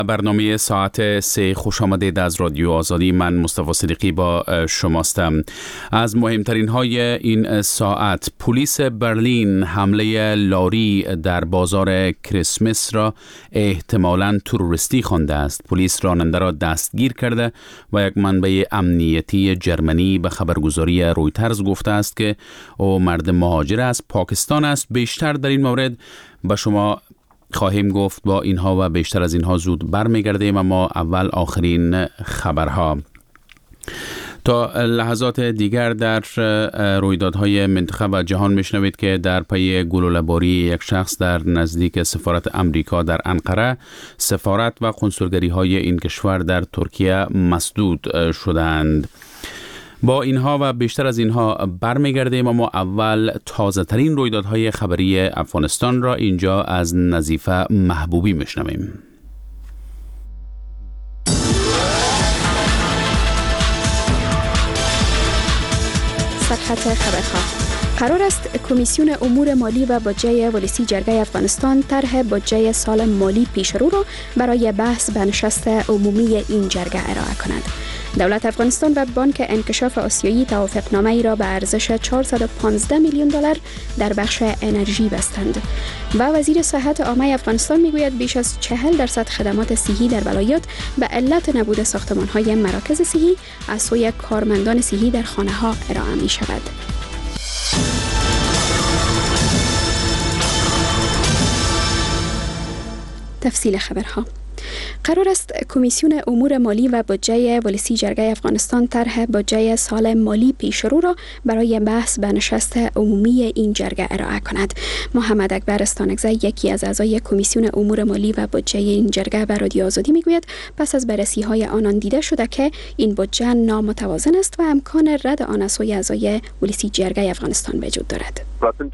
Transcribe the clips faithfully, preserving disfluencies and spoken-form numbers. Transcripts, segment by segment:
برنامه ساعت سه خوش آمدید از رادیو آزادی. من مصطفی صدیقی با شماستم. از مهمترین های این ساعت: پلیس برلین حمله لاری در بازار کریسمس را احتمالاً تروریستی خوانده است. پلیس راننده را دستگیر کرده و یک منبع امنیتی جرمنی به خبرگزاری رویترز گفته است که او مرد مهاجر از پاکستان است. بیشتر در این مورد به شما خواهیم گفت. با اینها و بیشتر از اینها زود برمیگردیم، اما اول آخرین خبرها. تا لحظات دیگر در رویدادهای منطقه و جهان میشنوید که در پی گلوله‌باری یک شخص در نزدیک سفارت امریکا در انقره، سفارت و کنسولگری های این کشور در ترکیه مسدود شدند. با اینها و بیشتر از اینها برمیگردیم، اما اول تازه ترین رویدادهای خبری افغانستان را اینجا از نظیفه محبوبی میشنویم. صفحه خبرها. قرار است کمیسیون امور مالی و بودجه ولسی جرگه افغانستان طرح بودجه سال مالی پیشرو را برای بحث به نشست عمومی این جرگه ارائه کند. دولت افغانستان و بانک انکشاف آسیایی توافقنامه ای را به ارزش چهارصد و پانزده میلیون دلار در بخش انرژی بستند و وزیر صحت عامه افغانستان میگوید بیش از چهل درصد خدمات صحی در ولایات به علت نبود ساختمان‌های مراکز صحی از سوی کارمندان صحی در خانه‌ها ارائه می شود. تفصیل خبرها. قرار است کمیسیون امور مالی و بودجه ولسی جرگه افغانستان طرح بودجه سال مالی پیشرو را برای بحث به نشست عمومی این جرگه ارائه کند. محمد اکبر استانکزی، یکی از اعضای کمیسیون امور مالی و بودجه این جرگه، به رادیو آزادی میگوید پس از بررسی های آنان دیده شده که این بودجه نامتوازن است و امکان رد آن از سوی اعضای ولسی جرگه افغانستان وجود دارد.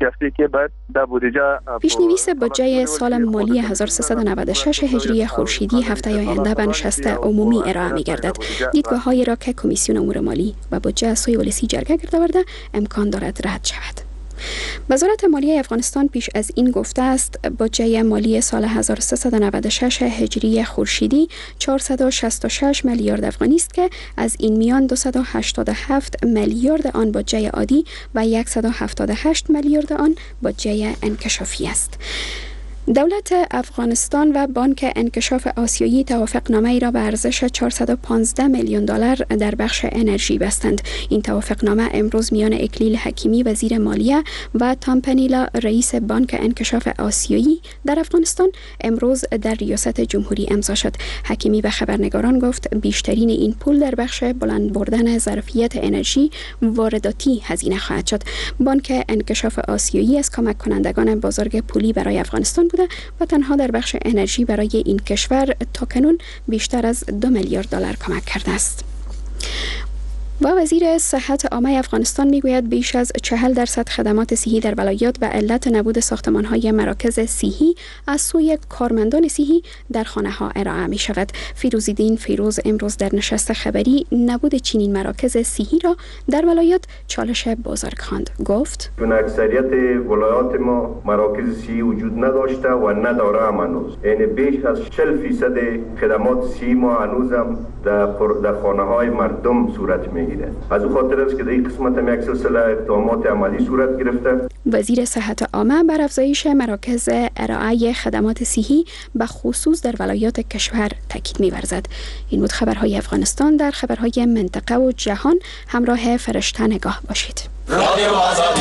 پیشنویس بودجه سال مالی هزار و سیصد و نود و شش هجری خورشیدی هفته آینده به نشست عمومی ارائه می‌گردد. دیدگاه‌هایی را که کمیسیون امور مالی و بودجه از سوی ولسی جرگه گرد آورده امکان دارد رد شود. وزارت مالیه افغانستان پیش از این گفته است بودجه مالی سال هزار و سیصد و نود و شش هجری خورشیدی چهارصد و شصت و شش میلیارد افغانی است که از این میان دویست و هشتاد و هفت میلیارد آن بودجه عادی و صد و هفتاد و هشت میلیارد آن بودجه انکشافی است. دولت افغانستان و بانک انکشاف آسیایی توافقنامه ای را به ارزش چهارصد و پانزده میلیون دلار در بخش انرژی بستند. این توافقنامه امروز میان اکلیل حکیمی وزیر مالیه و تامپنیلا رئیس بانک انکشاف آسیایی در افغانستان امروز در ریاست جمهوری امضا شد. حکیمی به خبرنگاران گفت بیشترین این پول در بخش بلند بردن ظرفیت انرژی وارداتی هزینه خواهد شد. بانک انکشاف آسیایی از کمک کنندگان بزرگ پولی برای افغانستان و تنها در بخش انرژی برای این کشور تاکنون بیشتر از دو میلیارد دلار کمک کرده است. و وزیر صحت عامه افغانستان میگوید بیش از چهل درصد خدمات صحی در ولایات به علت نبود ساختمان‌های مراکز صحی از سوی کارمندان صحی در خانه‌ها ارائه می شود. فیروزالدین فیروز امروز در نشست خبری نبود چنین مراکز صحی را در ولایات چالش بزرگ خواند. گفت در اکثریت ولایات ما مراکز صحی وجود نداشته و نداره هم هنوز. یعنی بیش از چهل درصد خدمات صحی ما هنوزم در در خانه‌های مردم صورت می از او خاطر است که در این قسمت هم یک سلسله اقدامات عملی صورت گرفته. وزیر صحت عامه بر افزایش مراکز ارائه خدمات صحی به خصوص در ولایات کشور تاکید می‌ورزد. این بود خبرهای افغانستان. در خبرهای منطقه و جهان همراه فرشته نگاه باشید. رادیو آزادی.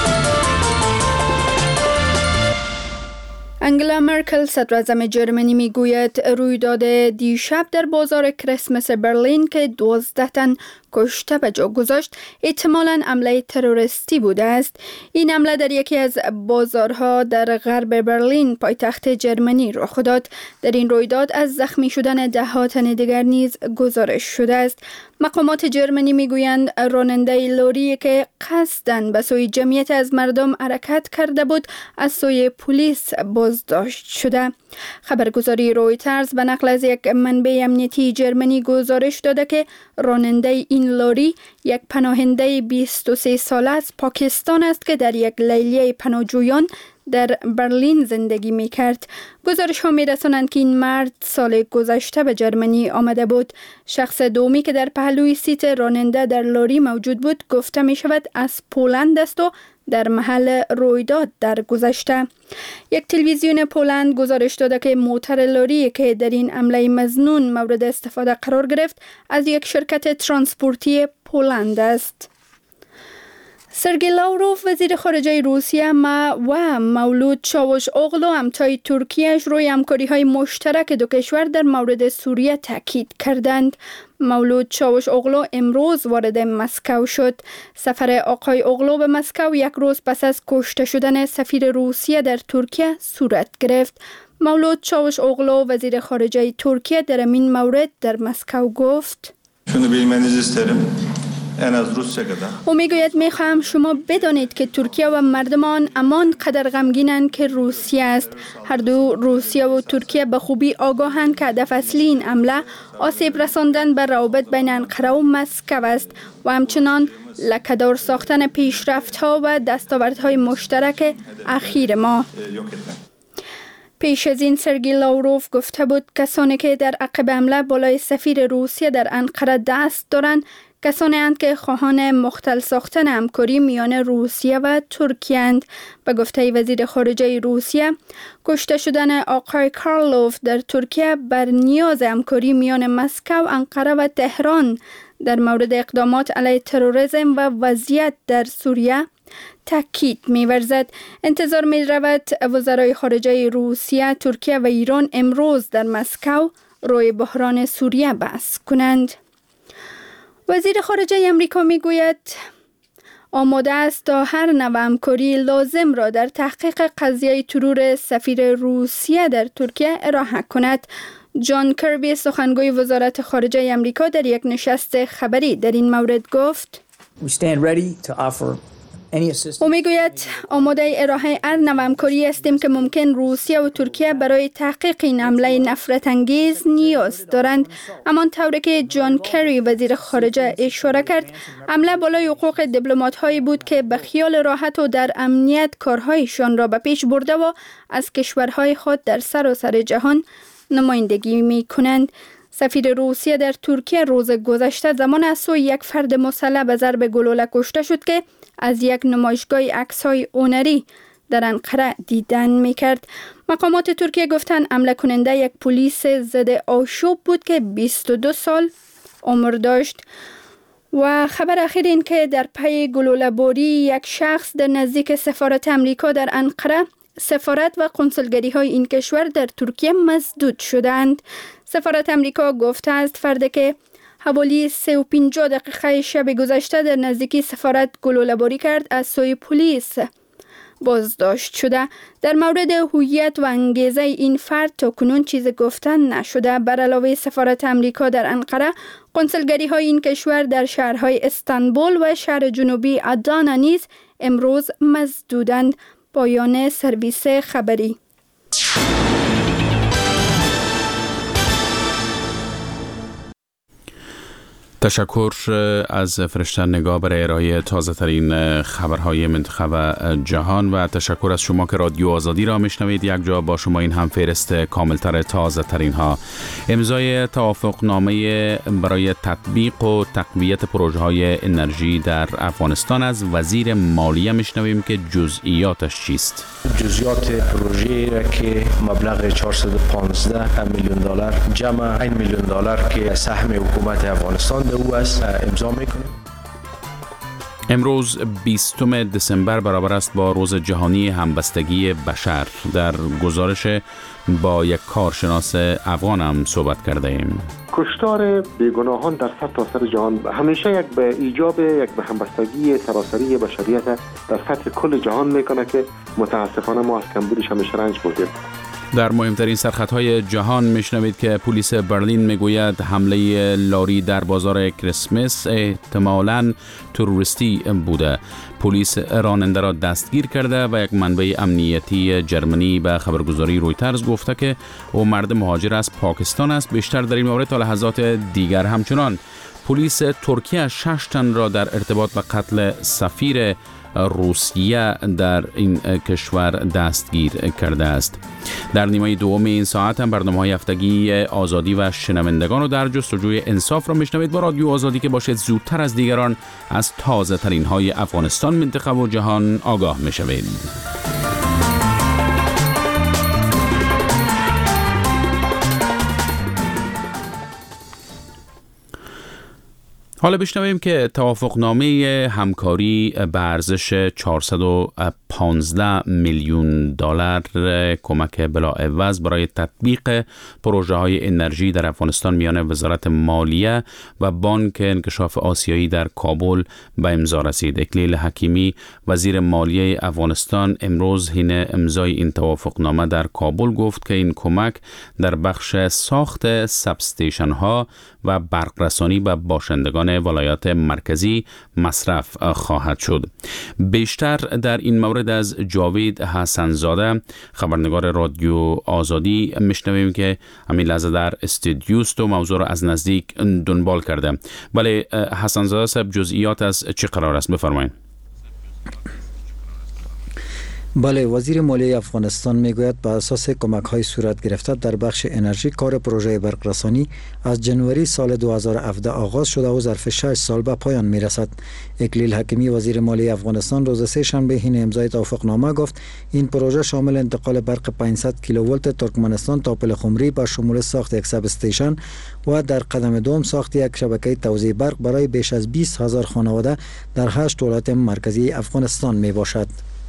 انگلا مرکل صدراعظم جرمنی میگوید رویداد دیشب در بازار کریسمس برلین که دوازده تن کشته به جا گذاشت احتمالاً حمله تروریستی بوده است. این حمله در یکی از بازارها در غرب برلین پایتخت جرمنی رخ داد. در این رویداد از زخمی شدن ده ها تن دیگر نیز گزارش شده است. مقامات جرمنی میگویند راننده لوری که قصداً به سوی جمعیت از مردم حرکت کرده بود از سوی پلیس بازداشت شده. خبرگزاری رویترز به نقل از یک منبع امنیتی جرمنی گزارش داده که راننده این لاری یک پناهنده بیست و سه ساله از پاکستان است که در یک لیلیه پناهجویان در برلین زندگی می کرد. گزارش ها می رسانند که این مرد سال گذشته به جرمنی آمده بود. شخص دومی که در پهلوی سیت راننده در لاری موجود بود گفته می شود از پولند است و در محل رویداد در گذشته. یک تلویزیون پولند گزارش داده که موتر لاری که در این حمله مظنون مورد استفاده قرار گرفت از یک شرکت ترانسپورتی پولند است. سرگئی لاوروف وزیر خارجه روسیه ما و مولود چاوش اوغلو همتای ترکیهش روی همکاری‌های مشترک دو کشور در مورد سوریه تاکید کردند. مولود چاوش اوغلو امروز وارد مسکو شد. سفر آقای اوغلو به مسکو یک روز پس از کشته شدن سفیر روسیه در ترکیه صورت گرفت. مولود چاوش اوغلو وزیر خارجه ترکیه در این مورد در مسکو گفت: او میگوید میخواهم شما بدانید که ترکیه و مردمان امان قدر غمگینند که روسیه است. هر دو روسیه و ترکیه به خوبی آگاهند که هدف اصلی این حمله آسیب رساندن به روابط بین انقره و مسکو است و همچنان لکه‌دار ساختن پیشرفت‌ها و دستاوردهای مشترک اخیر ما. پیش از این سرگئی لاوروف گفته بود کسانی که در عقب حمله بالای سفیر روسیه در انقره دست دارند کسانی اند که خواهان مختل ساختن همکاری میان روسیه و ترکیه اند. به گفته وزیر خارجه روسیه، کشته شدن آقای کارلوف در ترکیه بر نیاز همکاری میان مسکو، انقره و تهران در مورد اقدامات علیه تروریسم و وضعیت در سوریه تاکید می‌ورزد. انتظار می‌رود وزرای خارجه روسیه، ترکیه و ایران امروز در مسکو روی بحران سوریه بحث کنند. وزیر خارجه امریکا میگوید آماده است تا هر نوع همکاری لازم را در تحقیق قضیه ترور سفیر روسیه در ترکیه ارائه کند. جان کربی سخنگوی وزارت خارجه امریکا در یک نشست خبری در این مورد گفت: او میگوید آماده ارائه هر نوع همکاری هستیم که ممکن روسیه و ترکیه برای تحقیق این حمله نفرت انگیز نیاز دارند. اما طوری که جان کری وزیر خارجه اشاره کرد، حمله بالای حقوق دیپلمات هایی بود که به خیال راحت و در امنیت کارهایشان را به پیش برده و از کشورهای خود در سراسر جهان نمایندگی می کنند. سفیر روسیه در ترکیه روز گذشته زمان از سوی یک فرد مسلح به ضرب گلوله کشته شد که از یک نمایشگاه عکس‌های هنری در انقره دیدن می‌کرد. مقامات ترکیه گفتند حمله کننده یک پلیس ضد آشوب بود که بیست و دو سال عمر داشت. و خبر اخیر این که در پی گلوله‌باری یک شخص در نزدیک سفارت امریکا در انقره، سفارت و کنسولگری های این کشور در ترکیه مسدود شدند. سفارت امریکا گفته است فردی که حوالی سه و پنجاه دقیقه شب گذشته در نزدیکی سفارت گلوله‌باری کرد از سوی پلیس بازداشت شده. در مورد هویت و انگیزه این فرد تا کنون چیزی گفتن نشده. بر علاوه سفارت امریکا در انقره، کنسولگری های این کشور در شهرهای استانبول و شهر جنوبی آدانا نیز امروز مسدودند. پایان سرویس خبری. تشکر از فرشته نگاه برای ارائه تازه ترین خبرهای منطقه و جهان و تشکر از شما که رادیو آزادی را میشنوید. یک جا با شما این هم فهرست کاملتر تازه ترین ها. امضای توافقنامه برای تطبیق و تقویت پروژه های انرژی در افغانستان از وزیر مالیه میشنویم که جزئیاتش چیست. جزئیات پروژه که مبلغ چهارصد و پانزده میلیون دلار جمع یک میلیون دلار که سهم حکومت افغانستان به او است امضا میکنیم. امروز بیستم دسامبر برابر است با روز جهانی همبستگی بشر. در گزارش با یک کارشناس افغان هم صحبت کرده ایم. کشتار بیگناهان در سرتاسر جهان همیشه یک به ایجاب یک به همبستگی سراسری بشریت در سطح کل جهان میکنه که متاسفانه ما از کمبودش همیشه رنج بردیم. در مهمترین سرخطهای جهان میشنوید که پلیس برلین میگوید حمله لاری در بازار کریسمس احتمالاً تروریستی بوده. پلیس راننده را دستگیر کرده و یک منبع امنیتی جرمنی به خبرگزاری رویترز گفته که او مرد مهاجر از پاکستان است. بیشتر در این مورد تا لحظات دیگر. همچنان پلیس ترکیه شش تن را در ارتباط به قتل سفیر روسیه در این کشور دستگیر کرده است. در نیمه دوم این ساعت هم برنامه‌های هفتگی آزادی و شنوندگان رو در جستجوی انصاف را میشنوید با رادیو آزادی که باشد زودتر از دیگران از تازه ترین های افغانستان، منطقه و جهان آگاه میشوید. حالا بشنویم که توافقنامه همکاری به ارزش چهارصد و پانزده میلیون دلار کمک بلاعوض برای تطبیق پروژه های انرژی در افغانستان میان وزارت مالیه و بانک انکشاف آسیایی در کابل به امضا رسید. اکلیل حکیمی وزیر مالیه افغانستان امروز حین امضای این توافقنامه در کابل گفت که این کمک در بخش ساخت سبستیشن ها و برقرسانی به باشندگان ولایات مرکزی مصرف خواهد شد. بیشتر در این مورد از جاوید حسنزاده خبرنگار رادیو آزادی میشنویم که همین لحظه در استودیوست و موضوع را از نزدیک دنبال کرده. ولی حسنزاده صاحب جزئیات از چه قرار است بفرمایید. بله، وزیر مالیه افغانستان میگوید بر اساس کمک های صورت گرفته در بخش انرژی کار پروژه برقرسانی از جنوری سال دو هزار و هفده آغاز شده و ظرف شش سال به پایان میرسد. اکلیل حکیمی وزیر مالیه افغانستان روز سه شنبه حین امضای توافقنامه گفت این پروژه شامل انتقال برق پانصد کیلوولت ترکمنستان تا پلخمری با شمول ساخت یک سب استیشن و در قدم دوم ساخت یک شبکه توزیع برق برای بیش از بیست هزار خانواده در هشت ولایت مرکزی افغانستان می باشد.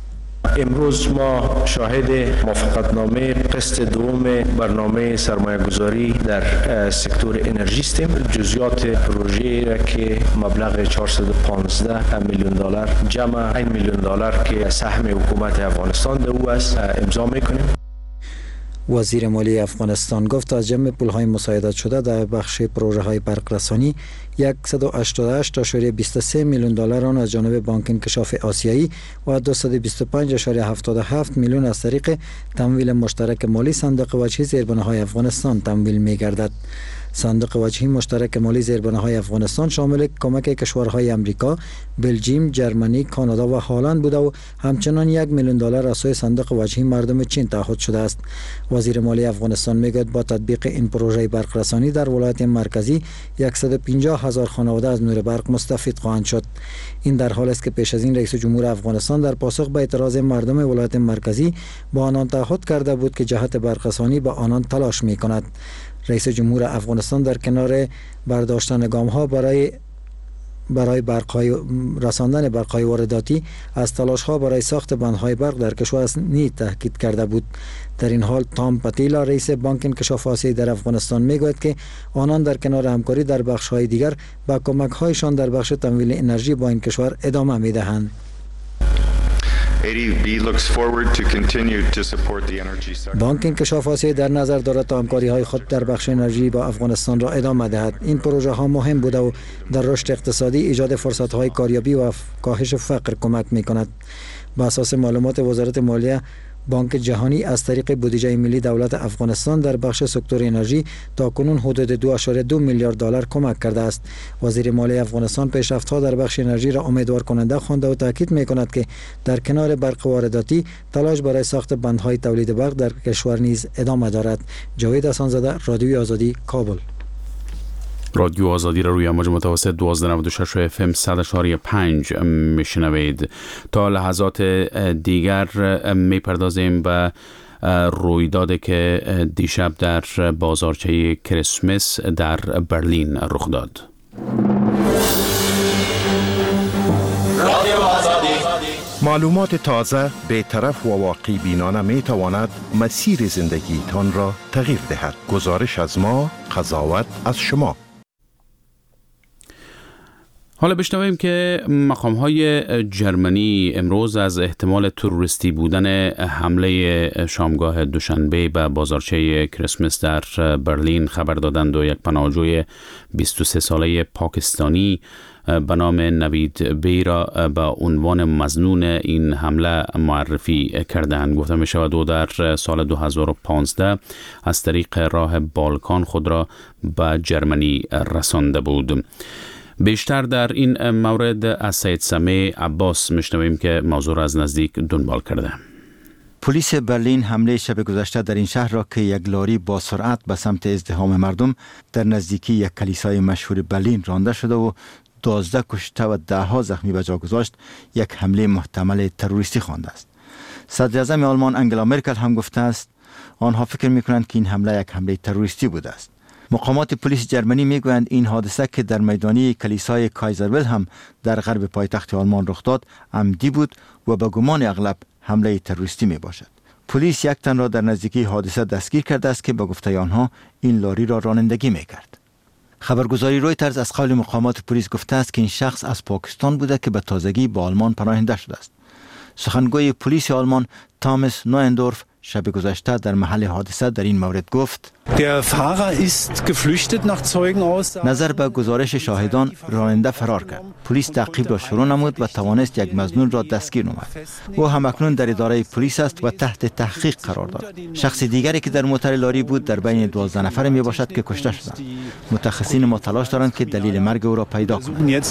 امروز ما شاهد موافقتنامه قسط دوم برنامه سرمایه‌گذاری در سکتور انرژی هستیم. جزئیات پروژه را که مبلغ چهارصد و پانزده میلیون دلار جمع یک میلیون دلار که سهم حکومت افغانستان در او است امضا میکنیم. وزیر مالیه افغانستان گفت از جمع پول‌های مساعدت شده در بخش پروژه‌های برقرسانی صد و هشتاد و هشت ممیز بیست و سه میلیون دلار آن از جانب بانک انکشاف آسیایی و دویست و بیست و پنج ممیز هفتاد و هفت میلیون از طریق تمویل مشترک مالی صندوق وجهی زیربناهای افغانستان تمویل می‌گردد. صندوق وجهی مشترک مالی زیربناهای افغانستان شامل کمک کشورهای امریکا، بلژیم، جرمنی، کانادا و هلند بوده و همچنان یک میلیون دلار از سوی صندوق وجهی مردم چین تعهد شده است. وزیر مالی افغانستان میگوید با تطبیق این پروژه برقرسانی در ولایت مرکزی صد و پنجاه هزار خانواده از نور برق مستفید خواهند شد. این در حالی است که پیش از این رئیس جمهور افغانستان در پاسخ به اعتراض مردم ولایت مرکزی با آنان تعهد کرده بود که جهت برقرسانی با آنان تلاش میکند. رئیس جمهور افغانستان در کنار برداشتن گام‌ها برای برای برق‌های رساندن برق‌های وارداتی از تلاش‌ها برای ساخت بندهای برق در کشور نیز تاکید کرده بود. در این حال تام پاتیلا رئیس بانک انکشاف آسیایی در افغانستان میگوید که آنان در کنار همکاری در بخش‌های دیگر با کمک‌هایشان در بخش تمویل انرژی با این کشور ادامه می‌دهند. بانک انکشاف آسیایی در نظر دارد تا همکاری‌های خود در بخش انرژی با افغانستان را ادامه دهد. این پروژه ها مهم بوده و در رشد اقتصادی، ایجاد فرصت‌های کاریابی و کاهش فقر کمک می‌کند. بر اساس معلومات وزارت مالیه، بانک جهانی از طریق بودجه ملی دولت افغانستان در بخش سکتور انرژی تاکنون حدود دو ممیز دو میلیارد دلار کمک کرده است. وزیر مالیه افغانستان پیشرفت‌ها در بخش انرژی را امیدوار کننده خوانده و تاکید می‌کند که در کنار برق وارداتی تلاش برای ساخت بندهای تولید برق در کشور نیز ادامه دارد. جاوید حسن‌زاده، رادیوی آزادی، کابل. رادیو آزادی را روی امواج متوسط دوازده و نود و شش اف ام صد و پنج میشنوید. تا لحظات دیگر میپردازیم به رویدادی که دیشب در بازارچه کریسمس در برلین رخ داد. معلومات تازه، بی‌طرف و واقعی بینانه می تواند مسیر زندگی تان را تغییر دهد. گزارش از ما، قضاوت از شما. حالا بشنویم که مقام‌های جرمنی امروز از احتمال تروریستی بودن حمله شامگاه دوشنبه به بازارچه کریسمس در برلین خبر دادند و یک پناهجوی بیست و سه ساله پاکستانی به نام نوید بی را به عنوان مظنون این حمله معرفی کردند. گفته می شود او در سال دو هزار و پانزده از طریق راه بالکان خود را به جرمنی رسانده بود. بیشتر در این مورد از سید سمیع عباس میشنویم که موضوع را از نزدیک دنبال کرده. پلیس برلین حمله شب گذشته در این شهر را که یک لاری با سرعت به سمت ازدحام مردم در نزدیکی یک کلیسای مشهور برلین رانده شده و دوازده کشته و ده ها زخمی به جا گذاشت یک حمله محتمل تروریستی خوانده است. صدر اعظم آلمان انگلا مرکل هم گفته است آنها فکر می‌کنند که این حمله یک حمله تروریستی بوده است. مقامات پلیس جرمنی میگویند این حادثه که در میدانی کلیسای کایزر هم در غرب پایتخت آلمان رخ داد عمدی بود و به گمان اغلب حمله تروریستی می باشد. پلیس یک تن را در نزدیکی حادثه دستگیر کرده است که به گفته آنها این لاری را رانندگی می کرد. خبرگزاری رویترز از قول مقامات پلیس گفته است که این شخص از پاکستان بوده که به تازگی با آلمان پناهنده شده است. سخنگوی پلیس آلمان تامس نوئندورف شب گذشته در محل حادثه در این مورد گفت Der Fahrer ist geflüchtet nach Zeugenaussagen. نظر به گزارش شاهدان راننده فرار کرد. پلیس تعقیب را شروع نمود و توانست یک مظنون را دستگیر نماید. او همکنون در اداره پلیس است و تحت تحقیق قرار دارد. شخص دیگری که در موتر لاری بود در بین دوازده نفر می باشد که کشته شدند. متخصصین ما تلاش دارند که دلیل مرگ او را پیدا کنند.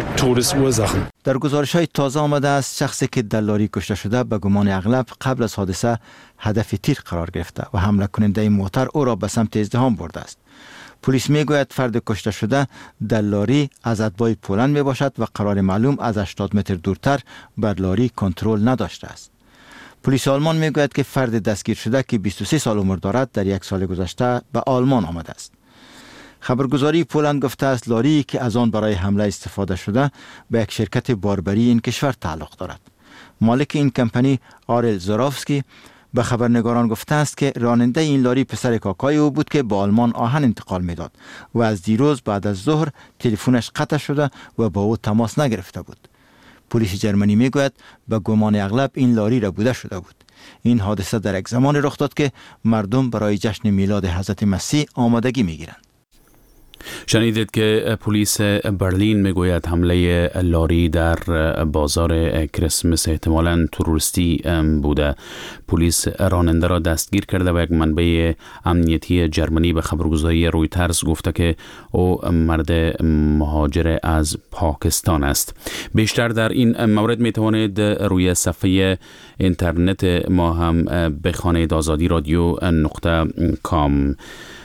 در گزارش های تازه آمده است شخصی که در لاری کشته شده به گمان اغلب قبل از حادثه هدف تیر قرار گرفته و حمله کننده موتر او را به سمت ازدحام برده است. پلیس میگوید فرد کشته شده در لاری از اتباع پولند می باشد و قرار معلوم از هشتاد متر دورتر بر لاری کنترل نداشته است. پلیس آلمان میگوید که فرد دستگیر شده که بیست و سه سال عمر دارد در یک سال گذشته به آلمان آمده است. خبرگزاری پولند گفته است لاری که از آن برای حمله استفاده شده به یک شرکت باربری این کشور تعلق دارد. مالک این کمپانی آرل زورافسکی به خبرنگاران گفته است که راننده این لاری پسر کاکای او بود که به آلمان آهن انتقال میداد و از دیروز بعد از ظهر تلفنش قطع شده و با او تماس نگرفته بود. پلیس جرمنی میگوید به گمان اغلب این لاری را بوده شده بود. این حادثه در یک زمان رخ داد که مردم برای جشن میلاد حضرت مسیح آمادگی میگیرند. شنیدید که پلیس برلین میگوید حمله لاری در بازار کریسمس احتمالاً تروریستی بوده. پلیس راننده را دستگیر کرده و یک منبع امنیتی جرمنی به خبرگزاری رویترز گفته که او مرد مهاجر از پاکستان است. بیشتر در این مورد میتوانید روی صفحه اینترنت ما هم بخوانید آزادی رادیو نقطه کام.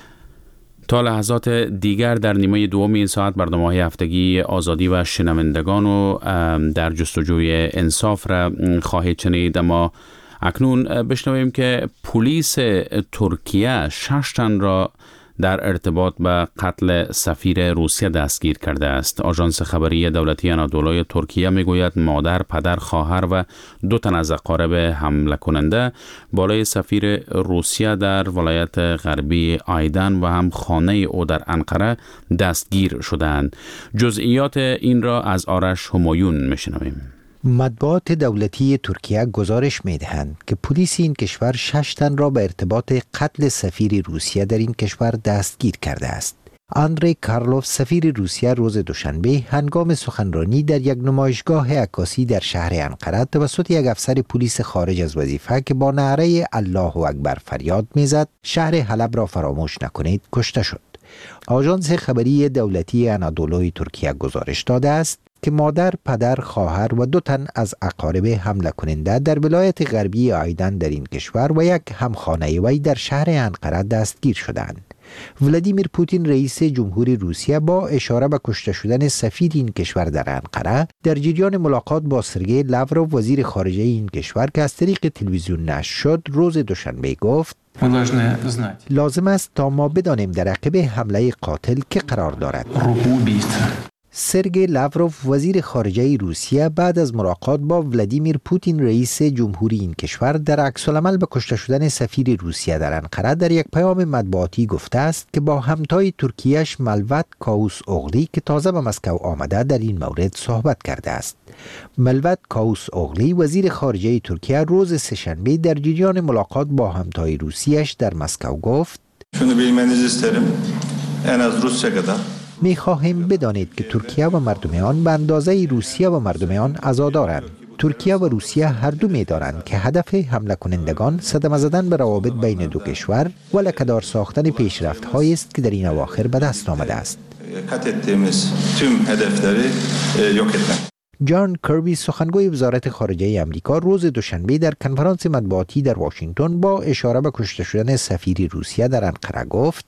تا لحظات دیگر در نیمه دوم این ساعت برنامه‌های هفتگی آزادی و شنوندگان و در جستجوی انصاف را خواهید شنید. اما اکنون بشنویم که پلیس ترکیه شش تن را در ارتباط به قتل سفیر روسیه دستگیر کرده است. آژانس خبری دولتی آنادولوی ترکیه میگوید مادر، پدر، خواهر و دو تن از اقارب حمله کننده بالای سفیر روسیه در ولایت غربی آیدن و هم خانه او در انقره دستگیر شدند. جزئیات این را از آرش همایون میشنویم. مطبوعات دولتی ترکیه گزارش می‌دهند که پلیس این کشور شش تن را به ارتباط قتل سفیر روسیه در این کشور دستگیر کرده است. آندری کارلوف سفیر روسیه روز دوشنبه هنگام سخنرانی در یک نمایشگاه عکاسی در شهر انقره توسط یک افسر پلیس خارج از وظیفه که با نعره الله اکبر فریاد می‌زد شهر حلب را فراموش نکنید کشته شد. آژانس خبری دولتی آنادولوی ترکیه گزارش داده است که مادر، پدر، خواهر و دو تن از اقارب حمله کننده در ولایت غربی آیدن در این کشور و یک همخانه وی در شهر انقره دستگیر شدند. ولادیمیر پوتین رئیس جمهوری روسیه با اشاره به کشته شدن سفیر این کشور در انقره در جریان ملاقات با سرگئی لاوروف وزیر خارجه این کشور که از طریق تلویزیون نشر شد روز دوشنبه گفت لازم است تا ما بدانیم در عقب حمله قاتل که قرار دارد. سرگئی لاوروف وزیر خارجه روسیه بعد از ملاقات با ولادیمیر پوتین رئیس جمهوری این کشور در عکس‌العمل به کشته شدن سفیر روسیه در انقره در یک پیام مطبوعاتی گفته است که با همتای ترکیه‌اش ملوت کاووس اوغلی که تازه به مسکو آمده در این مورد صحبت کرده است. ملوت کاووس اوغلی وزیر خارجه ترکیه روز سه‌شنبه در جریان ملاقات با همتای روسیه‌اش در مسکو گفت می خواهیم بدانید که ترکیه و مردم آن به اندازه روسیه و مردم آن عزادارند. ترکیه و روسیه هر دو می‌دانند که هدف حمله کنندگان صدمه زدن به روابط بین دو کشور و لکه‌دار ساختن پیشرفت‌هایی است که در این اواخر به دست آمده است. جان کربی سخنگوی وزارت خارجه آمریکا روز دوشنبه در کنفرانس مطبوعاتی در واشنگتن با اشاره به کشته شدن سفیر روسیه در انقره گفت: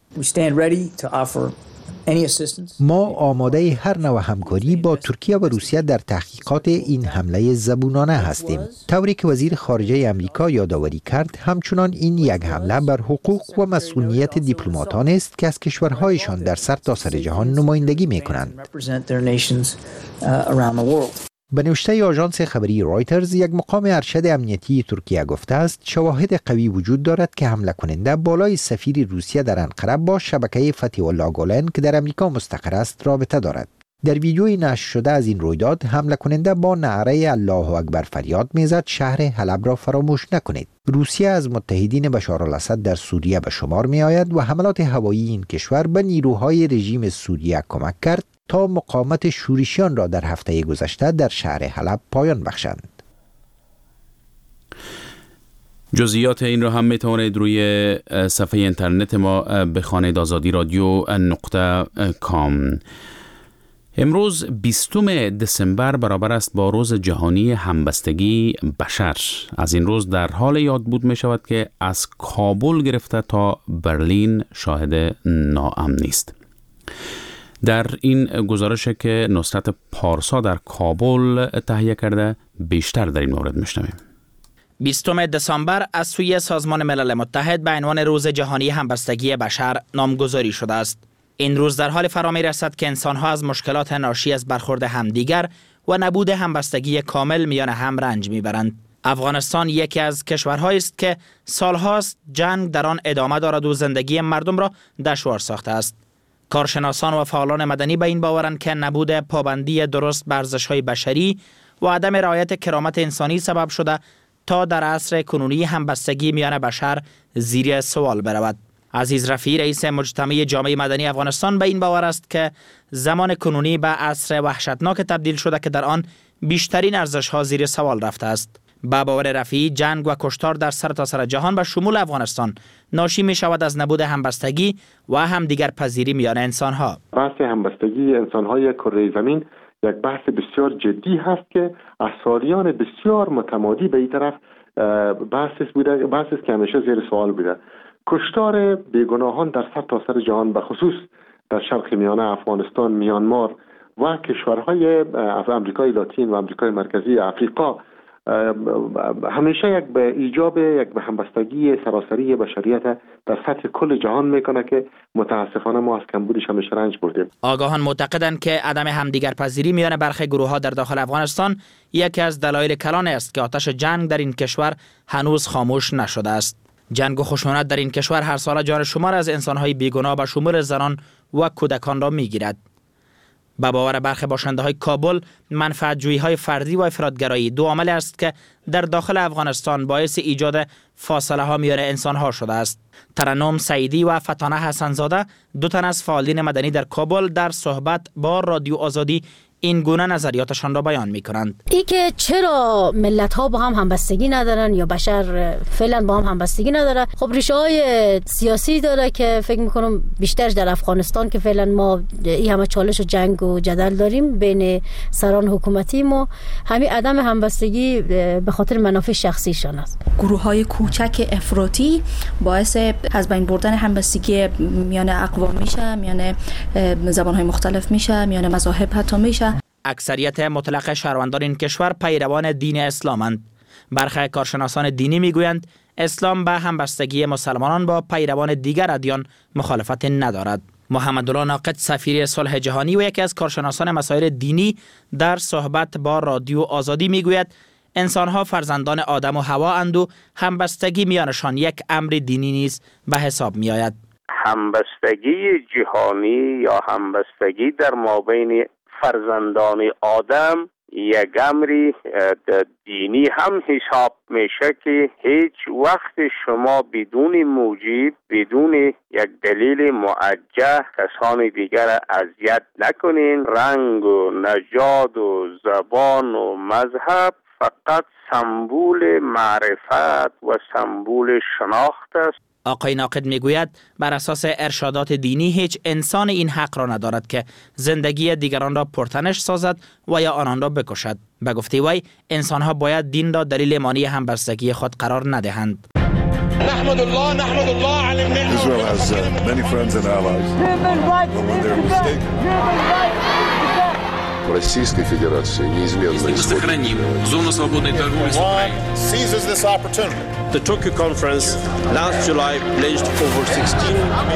ما آماده هر نوع همکاری با ترکیه و روسیه در تحقیقات این حمله زبونانه هستیم. طوری که وزیر خارجه آمریکا یادآوری کرد، همچنان این یک حمله بر حقوق و مسئولیت دیپلماتان است که از کشورهایشان در سرتاسر جهان نمایندگی می‌کنند. به نوشته آژانس خبری رایترز، یک مقام ارشد امنیتی ترکیه گفته است شواهد قوی وجود دارد که حمله کننده بالای سفیر روسیه در انقره با شبکه فتح الله گولن که در امریکا مستقر است رابطه دارد. در ویدیوی نشر شده از این رویداد، حمله کننده با نعره الله اکبر فریاد میزد شهر حلب را فراموش نکنید. روسیه از متحدین بشار الاسد در سوریه به شمار می آید و حملات هوایی این کشور به نیروهای رژیم سوریه کمک کرد تا مقاومت شورشیان را در هفته گذشته در شهر حلب پایان بخشند. جزئیات این را هم می توانید روی صفحه اینترنت ما بخوانید: آزادی رادیو نقطه کام. امروز بیستم دسامبر برابر است با روز جهانی همبستگی بشر. از این روز در حال یاد بود می شود که از کابل گرفته تا برلین شاهد ناامنی است. در این گزارش که نصرت پارسا در کابل تهیه کرده، بیشتر در این مورد میشنویم. بیستم دسامبر از سوی سازمان ملل متحد به عنوان روز جهانی همبستگی بشر نامگذاری شده است. این روز در حال فرا می رسد که انسان‌ها از مشکلات ناشی از برخورد همدیگر و نبود همبستگی کامل میان هم رنج میبرند. افغانستان یکی از کشورهایی است که سالهاست جنگ در آن ادامه دارد و زندگی مردم را دشوار ساخته است. کارشناسان و فعالان مدنی به این باورند که نبود پابندی درست بر ارزش‌های بشری و عدم رعایت کرامت انسانی سبب شده تا در عصر کنونی همبستگی میان بشر زیر سوال برود. عزیز رفیعی، رئیس مجتمع جامعه مدنی افغانستان، به این باور است که زمان کنونی به عصر وحشتناک تبدیل شده که در آن بیشترین ارزش‌ها زیر سوال رفته است. با باور رفیعی، جنگ و کشتار در سرتاسر جهان به شمول افغانستان ناشی می شود از نبود همبستگی و همدیگر پذیری میان انسان‌ها. بحث همبستگی انسان‌های کره زمین یک بحث بسیار جدی هست که از سالیان بسیار متمادی به این طرف بحث بوده، بحثی که همیشه زیر سوال بوده. کشتار بیگناهان در سرتاسر جهان، به خصوص در شرق میانه، افغانستان، میانمار و کشورهای امریکای لاتین و امریکای مرکزی، افریقا، همیشه یک به ایجاب یک به همبستگی سراسری بشریت در سطح کل جهان میکنه که متاسفانه ما از کمبودش همیشه رنج بردیم. آگاهان معتقدند که عدم همدیگر پذیری میان برخی گروه‌ها در داخل افغانستان یکی از دلایل کلان است که آتش جنگ در این کشور هنوز خاموش نشده است. جنگ و خشونت در این کشور هر سال جان شمار از انسان‌های بیگناه به شمول زنان و کودکان را میگیرد. به باور برخی باشنده‌های کابل، منفعت‌جویی‌های فردی و افراط‌گرایی دو عامل است که در داخل افغانستان باعث ایجاد فاصله‌ها میان انسان‌ها شده است. ترنم سعیدی و فتانه حسنزاده، دو تن از فعالین مدنی در کابل، در صحبت با رادیو آزادی این گونه نظریاتشان را بیان می‌کنند. ای که چرا ملت‌ها با هم همبستگی ندارن یا بشر فعلا با هم همبستگی نداره، خب ریشه‌های سیاسی داره که فکر می‌کنم بیشترش در افغانستان که فعلا ما این همه چالش و جنگ و جدل داریم بین سران حکومتی ما، همین عدم همبستگی به خاطر منافع شخصیشان است. گروه‌های کوچک افراطی باعث از بین بردن همبستگی میان اقوام میشه، میان زبان‌های مختلف میشه، میان مذاهب حتی میشه. اکثریت مطلق شهروندان این کشور پیروان دین اسلامند. برخی کارشناسان دینی میگویند اسلام به همبستگی مسلمانان با پیروان دیگر ادیان مخالفت ندارد. محمدالله ناقد، سفیر صلح جهانی و یکی از کارشناسان مسائل دینی، در صحبت با رادیو آزادی میگوید انسان‌ها فرزندان آدم و حوا اند و همبستگی میانشان یک امر دینی نیز به حساب میآید. همبستگی جهانی یا همبستگی در مابین فرزندان آدم یک امری دینی هم حساب میشه که هیچ وقت شما بدون موجب، بدون یک دلیل موجه کسان دیگر اذیت نکنین. رنگ و نژاد و زبان و مذهب فقط سمبول معرفت و سمبول شناخت است. آقای ناقد میگوید بر اساس ارشادات دینی هیچ انسان این حق را ندارد که زندگی دیگران را پرتنش سازد و یا آنان را بکشد. به گفته وی انسانها باید دین را دلیل مانع همبستگی خود قرار ندهند. نحمد الله نحمد الله علی النعمة. Israel has uh, many friends and allies. But when they're mistaken. В Российской Федерации неизменно сохраним зону свободной торговли с Украиной. Seizes this opportunity. The Tokyo conference last July pledged over sixteen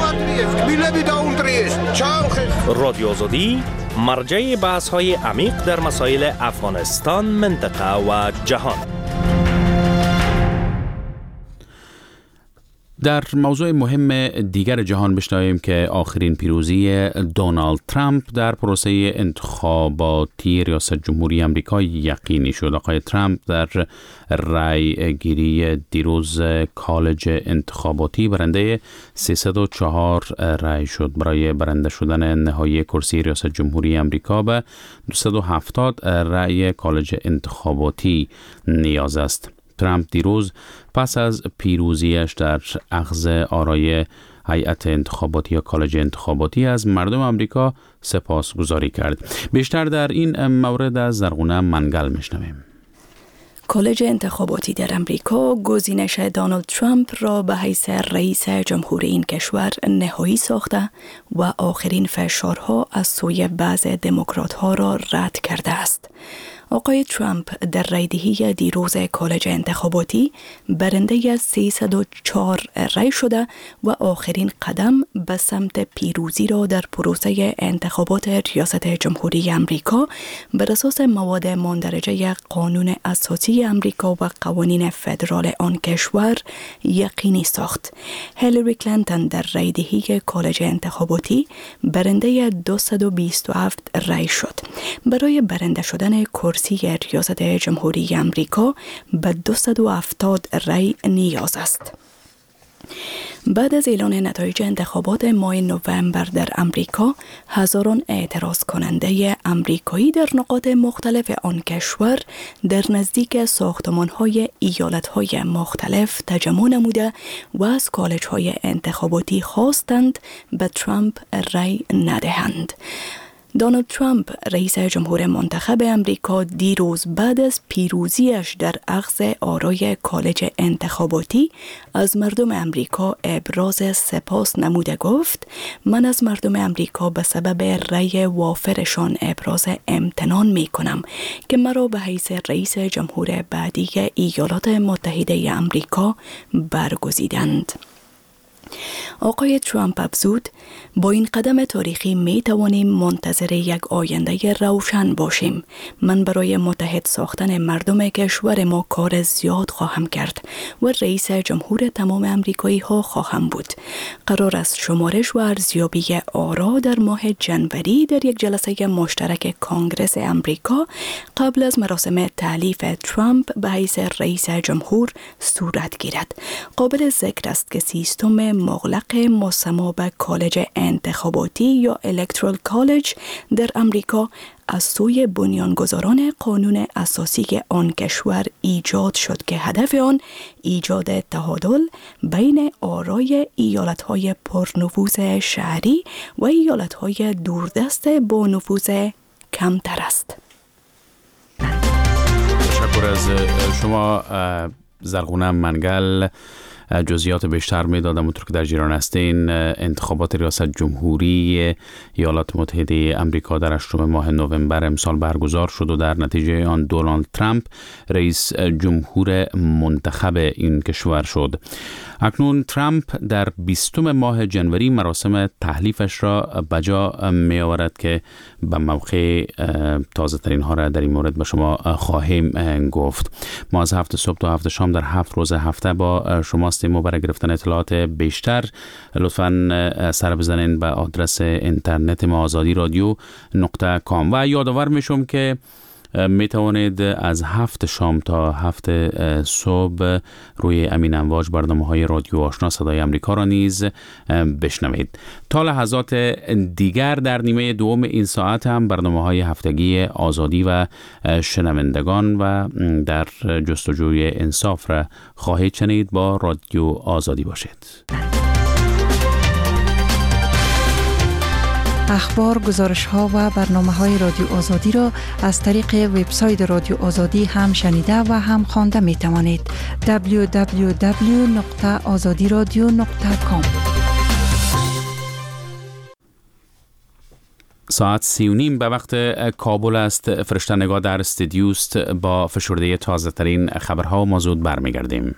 رادیو آزادی مرجع بحث‌های عمیق در مسائل افغانستان، منطقه و جهان. در موضوع مهم دیگر جهان بشنویم که آخرین پیروزی دونالد ترامپ در پروسه انتخاباتی ریاست جمهوری آمریکا یقینی شد. آقای ترامپ در رأی گیری دیروز کالج انتخاباتی برنده سیصد و چهار رأی شد. برای برنده شدن نهایی کرسی ریاست جمهوری آمریکا به دویست و هفتاد رأی کالج انتخاباتی نیاز است. ترامپ دیروز پس از پیروزیش در اخذ آرای هیئت انتخاباتی یا کالج انتخاباتی از مردم آمریکا سپاسگزاری کرد. بیشتر در این مورد از زرغونه منگل میشنویم. کالج انتخاباتی در امریکا گزینش دونالد ترامپ را به حیث رئیس جمهور این کشور نهایی ساخته و آخرین فشارها از سوی بعض دموکرات‌ها را رد کرده است. آقای ترامپ در رایدهی دیروز کالج انتخاباتی برنده سیصد و چهار رای شده و آخرین قدم به سمت پیروزی را در پروسه انتخابات ریاست جمهوری امریکا بر اساس مواد مندرجه قانون اساسی امریکا و قوانین فدرال آن کشور یقینی ساخت. هیلاری کلینتون در رایدهی کالج انتخاباتی برنده دویست و بیست و هفت رای شد. برای برنده شدن کرسی ریاست جمهوری امریکا به دویست و هفتاد رای نیاز است. بعد از اعلان نتایج انتخابات ماه نوامبر در امریکا، هزاران اعتراض کننده امریکایی در نقاط مختلف آن کشور در نزدیک ساختمان‌های ایالت‌های مختلف تجمع نموده و از کالج‌های انتخاباتی خواستند به ترامپ رای ندهند. دونالد ترامپ رئیس جمهور منتخب امریکا دیروز بعد از پیروزیش در اخذ آرای کالج انتخاباتی از مردم امریکا ابراز سپاس نموده گفت: من از مردم امریکا به سبب رأی وافرشان ابراز امتنان می کنم که مرا به حیث رئیس جمهور بعدی ایالات متحده امریکا برگزیدند. آقای ترامپ افزود: با این قدم تاریخی می توانیم منتظر یک آینده روشن باشیم. من برای متحد ساختن مردم کشور ما کار زیاد خواهم کرد و رئیس جمهور تمام امریکایی ها خواهم بود. قرار است شمارش و ارزیابی آرا در ماه جنوری در یک جلسه مشترک کانگرس امریکا قبل از مراسم تعلیف ترامپ به حیث رئیس جمهور صورت گیرد. قابل ذکر است که سیستم مغلق مسمى به کالج انتخاباتی یا الکترال کالج در امریکا از سوی بنیانگذاران قانون اساسی آن کشور ایجاد شد که هدف آن ایجاد تعادل بین آرای ایالت‌های پرنفوذ شهری و ایالت‌های دوردست با نفوذ کمتر است. تشکر از شما زرغونه منگل. جزئیات بیشتر میدادم. اونطور که در جریان هستین، انتخابات ریاست جمهوری ایالات متحده آمریکا در هشتم ماه نوامبر امسال برگزار شد و در نتیجه آن دونالد ترامپ رئیس جمهور منتخب این کشور شد. اکنون ترامپ در بیستم ماه جنوری مراسم تحلیفش را بجا می آورد که به موقع تازه ترین ها را در این مورد به شما خواهیم گفت. ما از هفت صبح تا هفت شام در هفت روز هفته با شما هستیم و برای گرفتن اطلاعات بیشتر لطفاً سر بزنین به آدرس اینترنت ما آزادی رادیو نقطه کام. و یادآور میشم که می توانید از هفت شام تا هفت صبح روی امین امواج برنامه های رادیو آشنا صدای امریکا را نیز بشنوید. تا لحظات دیگر در نیمه دوم این ساعت هم برنامه های هفتگی آزادی و شنوندگان و در جستجوی انصاف را خواهید شنید. با رادیو آزادی باشید. اخبار، گزارش ها و برنامه های رادیو آزادی را از طریق وبسایت رادیو آزادی هم شنیده و هم خوانده می توانید. دبلیو دبلیو دبلیو نقطه آزادی رادیو نقطه کام. ساعت سی و نیم به وقت کابل است. فرشته نگاه در استودیوست با فشرده تازه ترین خبرها و ما زود برمیگردیم.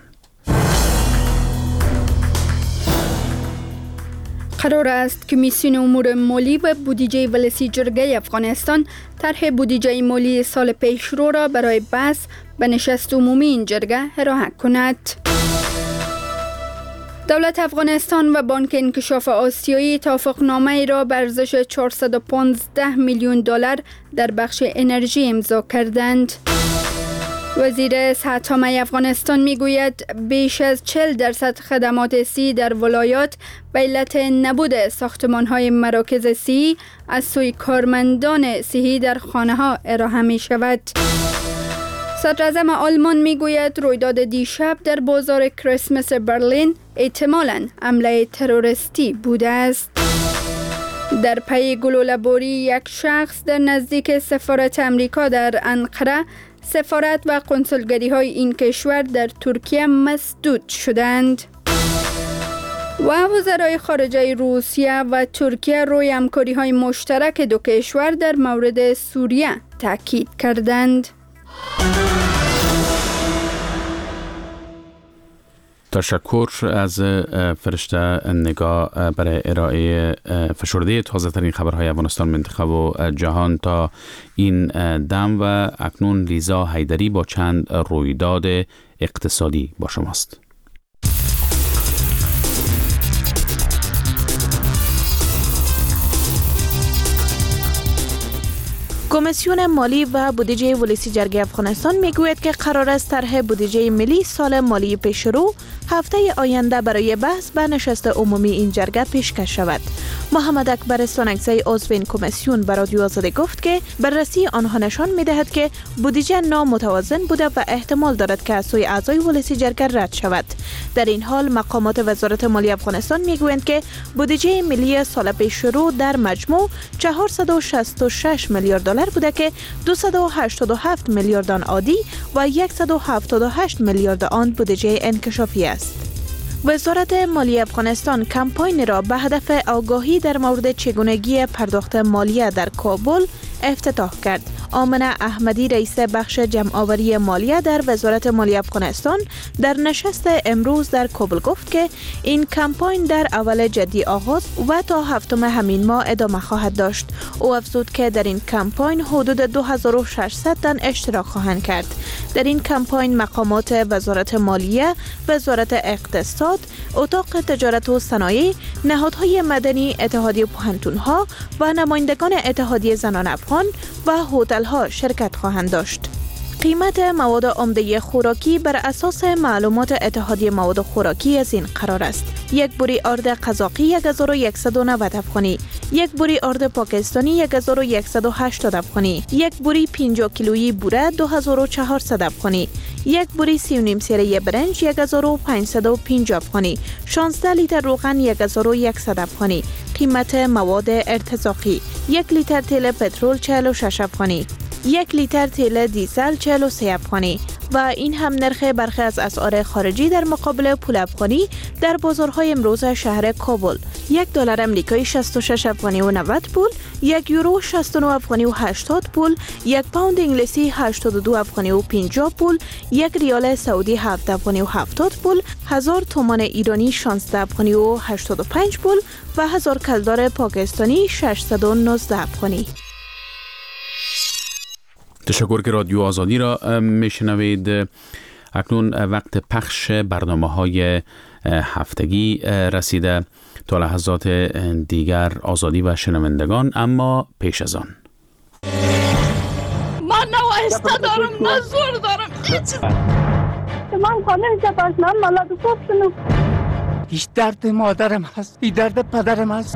قرار است کمیسیون امور مالی و بودجه ولسی جرگه افغانستان طرح بودجه مالی سال پیشرو را برای بحث به نشست عمومی این جرگه ارائه کند. دولت افغانستان و بانک انکشاف آسیایی توافقنامه را به ارزش چهارصد و پانزده میلیون دلار در بخش انرژی امضا کردند. وزیر صحت عامه افغانستان میگوید بیش از چهل درصد خدمات صحی در ولایات به علت نبود ساختمان‌های مراکز صحی از سوی کارمندان صحی در خانه‌ها ارائه می شود. صدراعظم آلمان میگوید رویداد دیشب در بازار کریسمس برلین احتمالاً حمله تروریستی بوده است. در پی گلوله‌باری یک شخص در نزدیک سفارت امریکا در انقره، سفارت و کنسولگری های این کشور در ترکیه مسدود شدند. و وزرای خارجه روسیه و ترکیه روی همکاری های مشترک دو کشور در مورد سوریه تاکید کردند. تشکر از فرشته نگاه برای ارائه فشرده تازه ترین خبرهای افغانستان، منطقه و جهان تا این دم. و اکنون لیزا حیدری با چند رویداد اقتصادی با شماست. کمیسیون مالی و بودجه ولسی جرگه افغانستان میگوید که قرار است طرح بودجه ملی سال مالی پیشرو هفته آینده برای بحث به نشست عمومی این جرگه پیشکش شود. محمد اکبر سانکزی عضو این کمیسیون به رادیو آزادی گفت که بررسی آنها نشان میدهد که بودجه نامتوازن بوده و احتمال دارد که از سوی اعضای ولسی جرگه رد شود. در این حال مقامات وزارت مالی افغانستان میگویند که بودجه ملی سال پیشرو در مجموع چهارصد و شصت و شش میلیارد دلار بوده که دویست و هشتاد و هفت میلیارد آن عادی و صد و هفتاد و هشت میلیارد آن بودجه انکشافی است. وزارت مالی افغانستان کمپاین را به هدف آگاهی در مورد چگونگی پرداخت مالیه در کابل افتتاح کرد. آمنه احمدی رئیس بخش جمع‌آوری مالیه در وزارت مالی افغانستان در نشست امروز در کابل گفت که این کمپاین در اول جدی آغاز و تا هفتم همین ماه ادامه خواهد داشت. او افزود که در این کمپاین حدود دو هزار و ششصد تن اشتراک خواهند کرد. در این کمپاین مقامات وزارت مالیه، وزارت اقتصاد، اتاق تجارت و صنایع، نهادهای مدنی، اتحادیه پوهنتون‌ها و نمایندگان اتحادیه زنان افغان و هتل‌ها شرکت خواهند داشت. قیمت مواد عمده خوراکی بر اساس معلومات اتحادیه مواد خوراکی از این قرار است: یک بوری آرد قزاقی یک هزار و صد و نود افغانی، یک بوری آرد پاکستانی یک هزار و صد و هشتاد افغانی، یک بوری پنجاه کیلویی بوره دو هزار و چهارصد افغانی، یک بوری سی و نیم سیره برنج یک هزار و پانصد و پنجاه افغانی، شانزده لیتر روغن یک هزار و صد افغانی. قیمت مواد ارتزاقی: یک لیتر تیل پترول چهل و شش افغانی، یک لیتر تیل دیزل چهل و سه افغانی. و این هم نرخ برخی از اسعار خارجی در مقابل پول افغانی در بازارهای امروز شهر کابل: یک دلار امریکایی شصت و شش افغانی و نود پول، یک یورو شصت و نه افغانی و هشتاد پول، یک پوند انگلیسی هشتاد و دو افغانی و پنجاه پول، یک ریال سعودی هفت افغانی و هفتاد پول، هزار تومان ایرانی شانزده افغانی و هشتاد و پنج پول و هزار کلدار پاکستانی ششصد و نوزده افغانی. تشکر که رادیو آزادی را میشنوید. اکنون وقت پخش برنامه های هفتگی رسیده. تا لحظات دیگر آزادی و شنوندگان، اما پیش از آن ما نوای آهسته دارم نه زور دارم من خانه جباش من ملاد خوب شنو هیچ درد مادرم هست، این درد پدرم هست.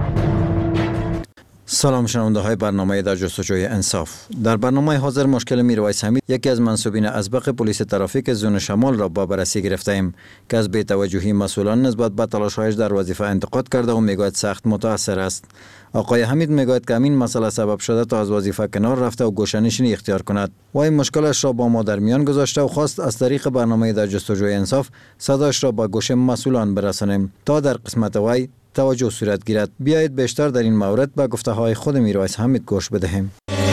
سلام شنونده های برنامه در جستجوی انصاف. در برنامه حاضر مشکل میرویس حمید یکی از منصوبین اسبق پلیس ترافیک زون شمال را با بررسی گرفته ایم که از بی‌توجهی مسئولان نسبت به تلاش‌هایش در وظیفه انتقاد کرده و میگوید سخت متاثر است. آقای حمید میگوید که همین مسئله سبب شده تا از وظیفه کنار رفته و گوشه‌نشینی اختیار کند. و این مشکلش را با ما در میان گذاشته و خواست از طریق برنامه در جستجوی انصاف صداش را با گوش مسئولان برسانیم تا در قسمت وی توجه صورت گیرد. بیایید بیشتر در این مورد به گفته های خود میرویس حمید گوش بدهیم.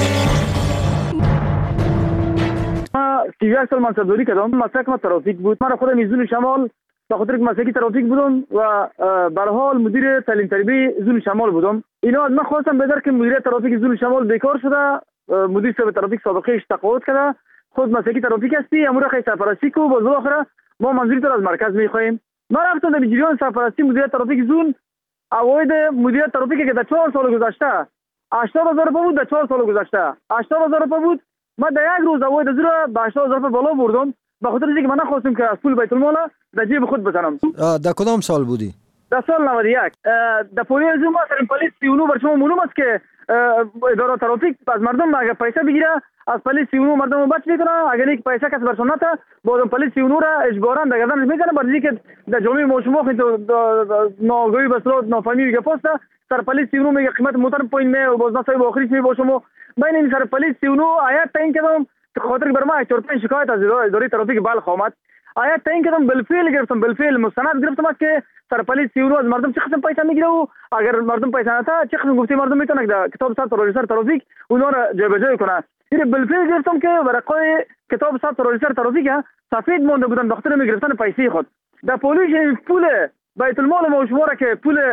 ما سی و یک سال منصبداری کردم. مسلک ما ترافیک بود. من خودم میزون شمال به خاطر که مسلکی ترافیک بودم و به هر حال مدیر تعلیم تربیتی زون شمال بودم. اینا من خواستم بدر که مدیر ترافیک زون شمال بیکار شده، مدیر صاحب ترافیک سابقه تقاعد کرده، خود مسلکی ترافیک هستی، امور خیلی سرپرستی کو باز آخره ما منظوری تو از مرکز میخوایم. ما رفتم در جریان سرپرستی مدیر ترافیک زون. اوایل مدیر ترافیکی که در چهار سال گذشته هشتاد هزار روپیه بود، در چهار سال گذشته هشتاد هزار روپیه بود. من در یک روز اوایل از رو به هشتاد هزار روپیه بالا بردم به خاطر اینکه من نخواستم که از پول بیت المال در جیب خود بزنم. در کدام سال بودی؟ در سال نود و یک. در پلیس ما سر پلیس سی و نه بر شما معلوم است که اداره ترافیک از مردم اگر پیسه بگیره از پلیس سی و نه مردم رو بچ میکنه، اگر یک پیسه کسی برشون نته بازم پلیس سی و نه را اجبارا در گردنش میکنه برای اینکه در جامعه ما شما خیلی ناگاهی بسرات نافهمی میگه پاسته سر پلیس سی و نه میگه قیمت موتر پایین می و باز نسای با آخریش می با شما. من این سر پلیس سی و نه آیت تعیین کردم که خاطر بر ما چهار پنج شکایت از اداره ترافیک بلخ آمد. آیت تعیین کردم بالفعل گرفتم، بالفعل مستند گرفتم که سر پلیس سی و نه از مردم چه قسم پیسه میگیره و اگر مردم پیسه نته چه قسم گفتی مردم میتونه که کتاب ثبت رجیستر ترافیک اونها را جابجا کنه. این بالفعل گرفتم که ورقای کتاب ثبت رجیستر ترافیک سفید مونده بودن به خاطر میگرفتن پیسه خود. در پلیس پول بیت المال ما شما را که پول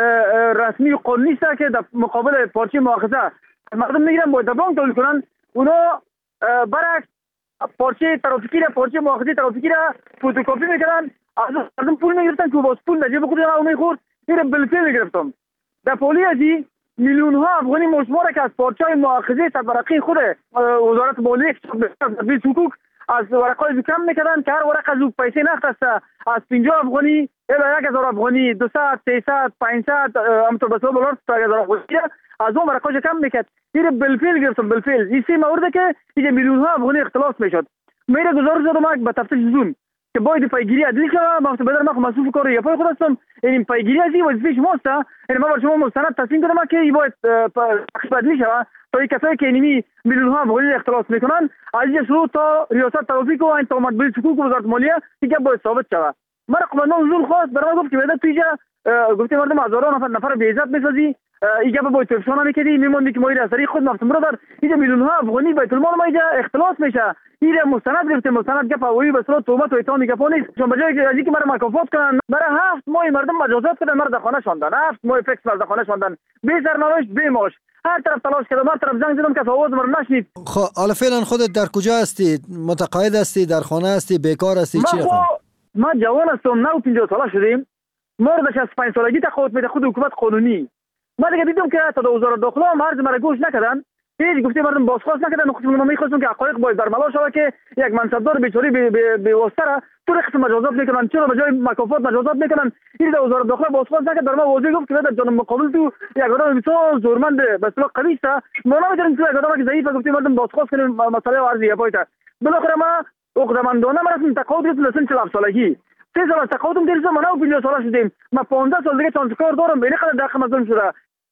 رسمی و قانونی است که در مقابل پارچه مؤاخذه مردم میگیرن باید بانک تولید کنن، اونا برعکس پارچه ترافیکی را پارچه مؤاخذه ترافیکی را فتوکپی میکنن از مردم پول میگرفتن که باز پول در جیب خود اون میخورد. این بالفعل گرفتم. در پلیس میلیون ها افغانی مشماره که از پارچه مؤاخذه تبرقی خود وزارت مالیه تدبیر حقوق از ورقای کم میکردن که هر ورق از پیسه نقد است از پنجاه افغانی الی یک هزار افغانی دویست سیصد پانصد همطور به دلار تا هزار افغانی از اون ورقاش کم میکرد. این بالفعل گرفتم بالفعل. این سه مورد که این میلیون ها افغانی اختلاس میشد. میره گزارش دادم به تفتیش زون که باید پیگیری عدلی کنم. من بدر ما مسئول کار یافای خود هستم. این پیگیری از این وظیفه شماست. این ما بر شما مستند تصمیم دادم که این باید تحقیق عدلی شود تا این کسایی که اینمی میلیون ها افغانی اختلاس میکنن از این شروع تا ریاست ترافیک و این تامد بلیس حقوق وزارت مالیه دیگه باید ثابت شود. من قماندان زون خواست برام گفت که بعد پیجا گفته مردم هزاران نفر نفر به عزت میسازی ایگه باید تفشانه میکردی میموندی که ما این اثری خود نفتم برادر اینجا میلیون ها افغانی بیت المال ما اینجا اختلاس میشه. این مستند گرفته مستند گپ اوی بسرات تهمت و اتهام گپا نیست. چون بجای از اینکه مرا مکافات کنن برای هفت ماه مردم مجازات کردن مرا در خانه شوندن، هفت ماه فکس مرا در خانه شوندن بی سرنوشت بی معاش. هر طرف تلاش کردم هر طرف زنگ زدم که آواز مرا نشنید. خب حالا فعلا خودت در کجا هستی؟ متقاعد هستی، در خانه هستی، بیکار هستی، چی رقم؟ ما جوان هستم، نه پنجاه ساله شدیم. مرد شصت و پنج سالگی تقاعد میده خود حکومت قانونی. ما دیگه دیدم که تا وزارت داخله هم عرض مرا گوش نکردن. هیچ گفته مردم بازخواست نکردن. خودمون ما می‌خواستیم که حقایق باید برملا شود که یک منصبدار بیچاره به واسطه را تو قسم مجازات میکنن، چرا به جای مکافات مجازات میکنن. این در وزارت داخله بازخواست نکرد. در ما واضح گفت که در جان مقابل تو یک آدم بسیار زورمند به اصطلاح قوی است. ما نمی‌دونیم تو یک آدم که ضعیف گفته مردم بازخواست کنیم مسئله عرضی پایت. بالاخره ما عقدمندانه مراسم تقاعد گرفتیم سن چهل سالگی. سه سال از تقاعدم گرفتم. ما نه پنجاه ساله شدیم. ما پانزده سال دیگه چانس کار دارم. به این قدر داخل مظلوم شده.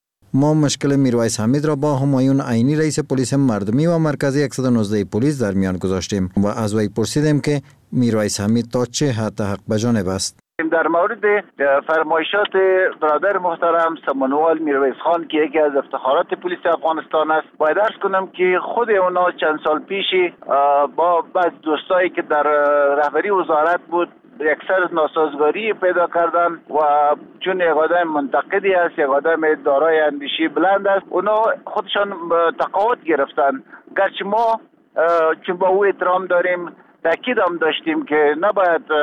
ما مشکل میرویس حمید را با همایون عینی رئیس پلیس مردمی و مرکزی صد و نوزده پلیس در میان گذاشتیم و از وی پرسیدیم که میرویس حمید تا چه حد حق بجانب است. در مورد فرمایشات برادر محترم سمنوال میرویس خان که یکی از افتخارات پلیس افغانستان است، باید عرض کنم که خود اونا چند سال پیش با بعض دوستایی که در رهبری وزارت بود یک سر ناسازگاری پیدا کردن و چون یک آدم منتقدی است، یک آدم دارای اندیشه بلند است، اونا خودشان تقاعد گرفتن. گرچه ما چون با او احترام داریم تاکید هم داشتیم که نباید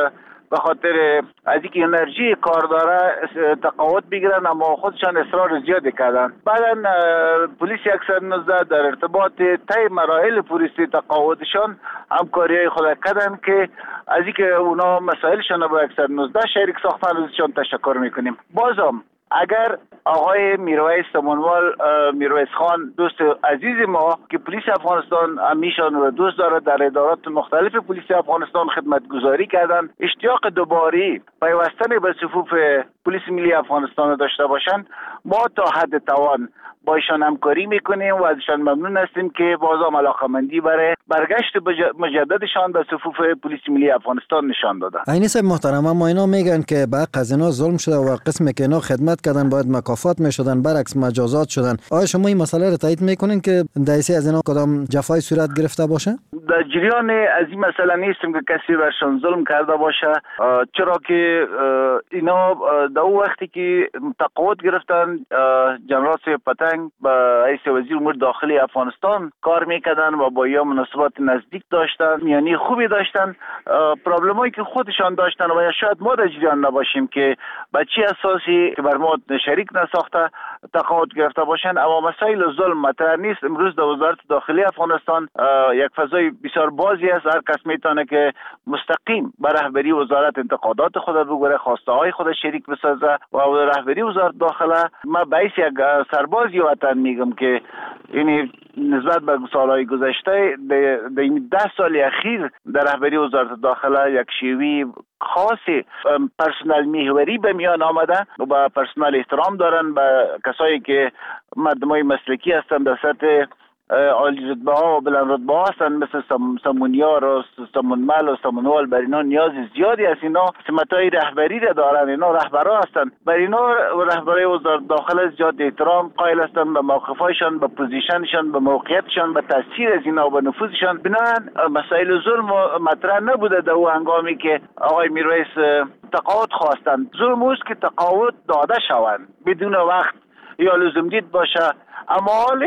به خاطر از اینکه انرژی کار داره تقاعد بگیرن، اما خودشان اصرار زیادی کردن. بعدا پلیس صد و نوزده در ارتباط طی مراحل پلیسی تقاعدشان همکاری خود کردن که از اینکه اونا مسائلشان با صد و نوزده شریک ساختن، ازشان تشکر میکنیم. بازم اگر آقای میرویس سمنوال میرویس خان دوست عزیز ما که پلیس افغانستان همیشان رو دوست داره، در ادارات مختلف پلیس افغانستان خدمت گذاری کردن، اشتیاق دوباره پیوستن به صفوف پلیس ملی افغانستان داشته باشند، ما تا حد توان با ایشان همکاری میکنیم و ازشان ممنون هستیم که بازم علاقمندی برای برگشت مجددشان به صفوف پلیس ملی افغانستان نشان دادن. عینی صاحب محترم، اما اینا میگن که به حق از اینا ظلم شده و قسمی که اینا خدمت کردن باید مکافات میشدن، برعکس مجازات شدن. آیا شما این مسئله رو تایید میکنین که دایسی از اینا کدام جفای صورت گرفته باشه؟ در جریان از این مسئله نیستیم که کسی برشان ظلم کرده باشه، چرا که اینا در اون وقتی که تقاعد گرفتن جنرال پتنگ با رئیس وزیر امور داخلی افغانستان کار میکردن و با یا مناسبات نزدیک داشتن، یعنی خوبی داشتن. پرابلمایی که خودشان داشتن و شاید ما در جریان نباشیم که به چه اساسی که بر ما شریک نساخته تقاعد گرفته باشند، اما مسائل ظلم مطرح نیست. امروز در وزارت داخلی افغانستان یک فضای بسیار بازی است، هر کس میتونه که مستقیم به رهبری وزارت انتقادات خود بگوره، خواسته های خود شریک بسازه و رهبری وزارت داخله. ما باعث یک سربازی وطن میگم که یعنی نسبت به سالهای گذشته در این ده سال اخیر در رهبری وزارت داخله یک شیوی خاصی پرسنل محوری به میان آمده و به پرسنل احترام دارن، به کسایی که مردمای مسلکی هستند در سطح عالی رتبه ها و بلند رتبه ها هستند، مثل سمونیار و سمونمل و سمونوال. بر اینا نیاز زیادی است، اینا سمتای رهبری را دارن، اینا رهبرا هستند. بر اینا رهبرای وزارت داخله زیاد احترام قائل هستند به موقفایشان، به پوزیشنشان، به موقعیتشان، به تاثیر از اینا و به نفوذشان. بنابراین مسائل ظلم مطرح نبوده در اون هنگامی که آقای میرویس تقاعد خواستند. ظلم است که تقاعد داده شوند بدون وقت یا لزوم دید باشه، اما حال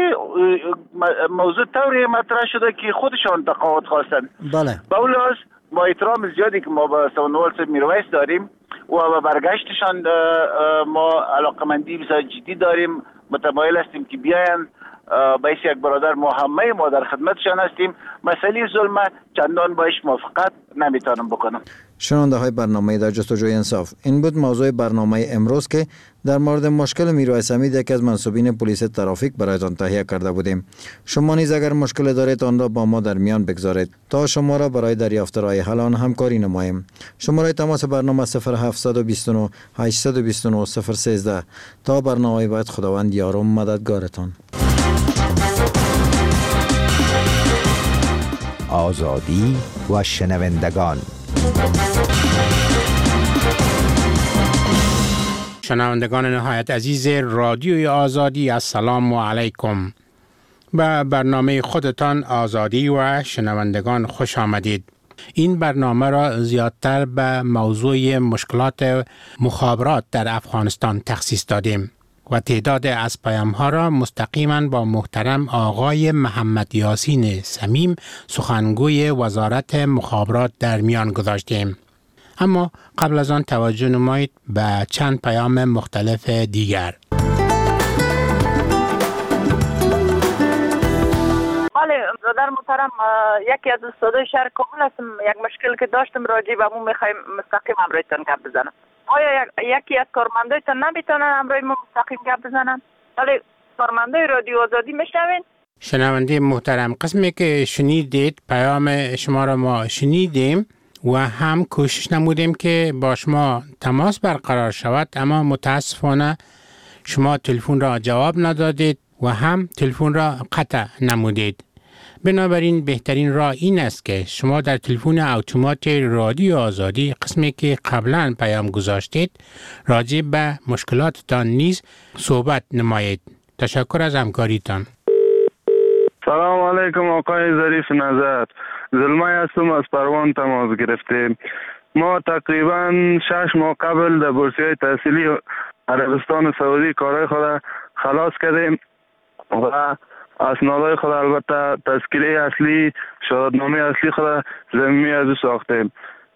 موضوع طوری مطرح شده که خودشان تقاعد خواستن. بله. با اون لحاظ با احترام زیادی که ما با سمنوال صاحب میرویس داریم و با برگشتشان ما علاقمندی بسیار جدی داریم، متمایل هستیم که بیاین، باعث یک برادر ما همه ما در خدمتشان هستیم. مسئله ظلم چندان باش موافقت نمیتونم بکنم. شنونده های برنامه در جستجوی انصاف، این بود موضوع برنامه امروز که در مورد مشکل میرویس حمید، یکی از منصوبین پلیس ترافیک، برایتان تهیه کرده بودیم. شما نیز اگر مشکل دارید آن را با ما در میان بگذارید تا شما را برای دریافت راه حل آن همکاری نماییم. شماره تماس برنامه صفر هفت دو نه هشت دو نه صفر یک سه. تا برنامه بعد، خداوند یار و مددگارتان. آزادی و شنوندگان. شنوندگان نهایت عزیز رادیوی آزادی، السلام علیکم. به برنامه خودتان آزادی و شنوندگان خوش آمدید. این برنامه را زیادتر به موضوع مشکلات مخابرات در افغانستان تخصیص دادیم و تعداد از پیام‌ها را مستقیما با محترم آقای محمد یاسین صمیم، سخنگوی وزارت مخابرات، در میان گذاشتیم. اما قبل از آن توجه نمایید به چند پیام مختلف دیگر. بله برادر محترم، یکی از استادای شهر کابل هستم. یک مشکل که داشتم راجع به اون میخوایم مستقیم امرویتان گپ بزنم. آیا یکی از کارمندایتان نمیتونن امروی ما مستقیم گپ بزنن؟ بله کارمندای رادیو آزادی میشنوین؟ شنونده محترم، قسمی که شنیدید پیام شما را ما شنیدیم و هم کوشش نمودیم که با شما تماس برقرار شود، اما متاسفانه شما تلفن را جواب ندادید و هم تلفن را قطع نمودید. بنابراین بهترین راه این است که شما در تلفن اتومات رادیو آزادی قسمی که قبلا پیام گذاشتید راجع به مشکلاتتان نیز صحبت نمایید. تشکر از همکاریتان. سلام علیکم آقای ظریف نظر، زلمه هستم از پروان تماس گرفتیم. ما تقریبا شش ماه قبل در بورسیه تحصیلی عربستان سعودی کارهای خود خلاص کردیم و اسنادهای خود، البته تذکره اصلی، شهادتنامه اصلی خود زمینی از او ساختیم.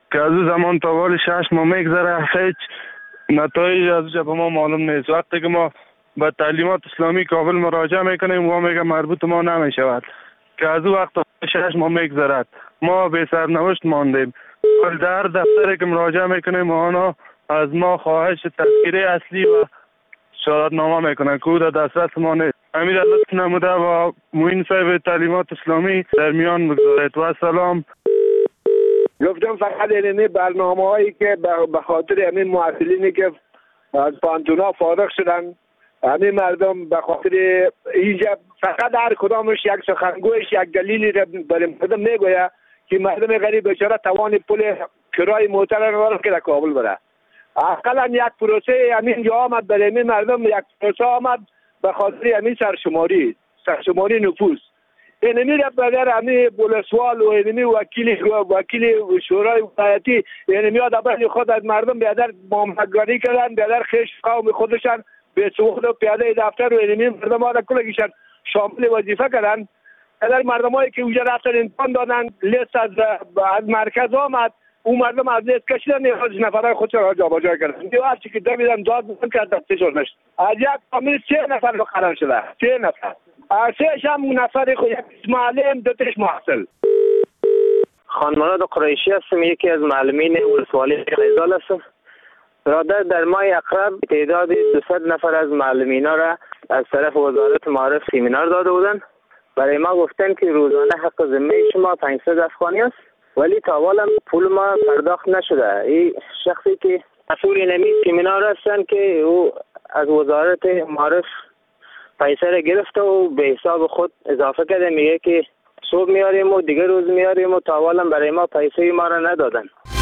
که از اون زمان تا حال شش ماه میگذره، هیچ نتایج از به ما معلوم نیست. وقتی که ما به تعلیمات اسلامی کابل مراجعه میکنیم و میگه مربوط ما نمیشود، که از اون وقت تا شش ماه میگذرد ما به سرنوشت ماندیم. در دفتری که مراجعه میکنیم آنها از ما خواهش تذکره اصلی و شهادتنامه میکنن که او در دسترس ما نیست. امیر لطف نموده و معین صاحب تعلیمات اسلامی در میان بگذارید. و سلام. گفتم فقط اینمی برنامه هایی که به خاطر همین معطلینی که از پانتونا فارغ شدن، همین مردم به خاطر اینجا فقط هر کدامش یک سخنگویش یک دلیلی را برای مردم میگوید که مردم غریب بیچاره توان پول کرای موتر نداره که در کابل بره. اقلا یک پروسه همین جا آمد برای همین مردم، یک پروسه آمد به خاطر همین سرشماری سرشماری نفوس. اینمی را بگر همین بولسوال و اینمی وکیل وکیل شورای ولایتی اینمی ها در خود از مردم بیادر معامله‌گری کردن، بیادر خیش قوم خودشان به سوخت و پیاده دفتر و اینمی مردم ها را کلگیشن شامل وظیفه کردن. بیادر مردم هایی که اونجا رفتن امتحان دادن، لیست از, از مرکز آمد، اون مردم از لیست کشیدن، از نفرهای خودشان را جا بجا کردن. دیو هر چی که دویدن داد بودن که از دستشون نشد. از یک فامیل سه نفر رو قرار شده، سه نفر. سهش هم نفر خود یک معلم، دو تاش محصل. خانمانات قریشی هستم، یکی از معلمین ولسوالی قیزال هستم. برادر در ماه اقرب تعداد دویست نفر از معلمینا را از طرف وزارت معارف سیمینار داده بودن. برای ما گفتن که روزانه حق ذمه شما پانصد افغانی است، ولی تا حالا پول ما پرداخت نشده. این شخصی که مسئول نمی سیمینار هستن که او از وزارت معارف پیسه را گرفته و به حساب خود اضافه کرده، میگه که صبح میاریم و دیگه روز میاریم و تا حالا برای ما پیسه ما را ندادن.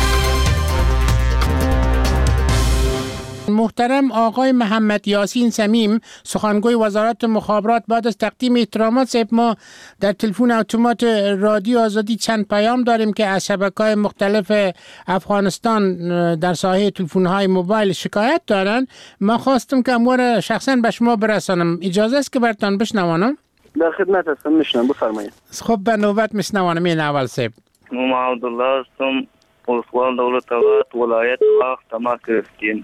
محترم آقای محمد یاسین صمیم، سخنگوی وزارت مخابرات، بعد از تقدیم احترامات صاحب، ما در تلفن اتومات رادیو آزادی چند پیام داریم که از شبکه‌های مختلف افغانستان در ساحه تلفن‌های موبایل شکایت دارن. ما خواستم که امور شخصا به شما برسانم. اجازه است که برتان بشنوانم؟ در خدمت هستم، میشنم، بفرمایید. خب به نوبت میشنوانم. این اول صاحب. ما عبدالله هستم، ولسوال دولت آباد، ولایت وقت تماس گرفتیم.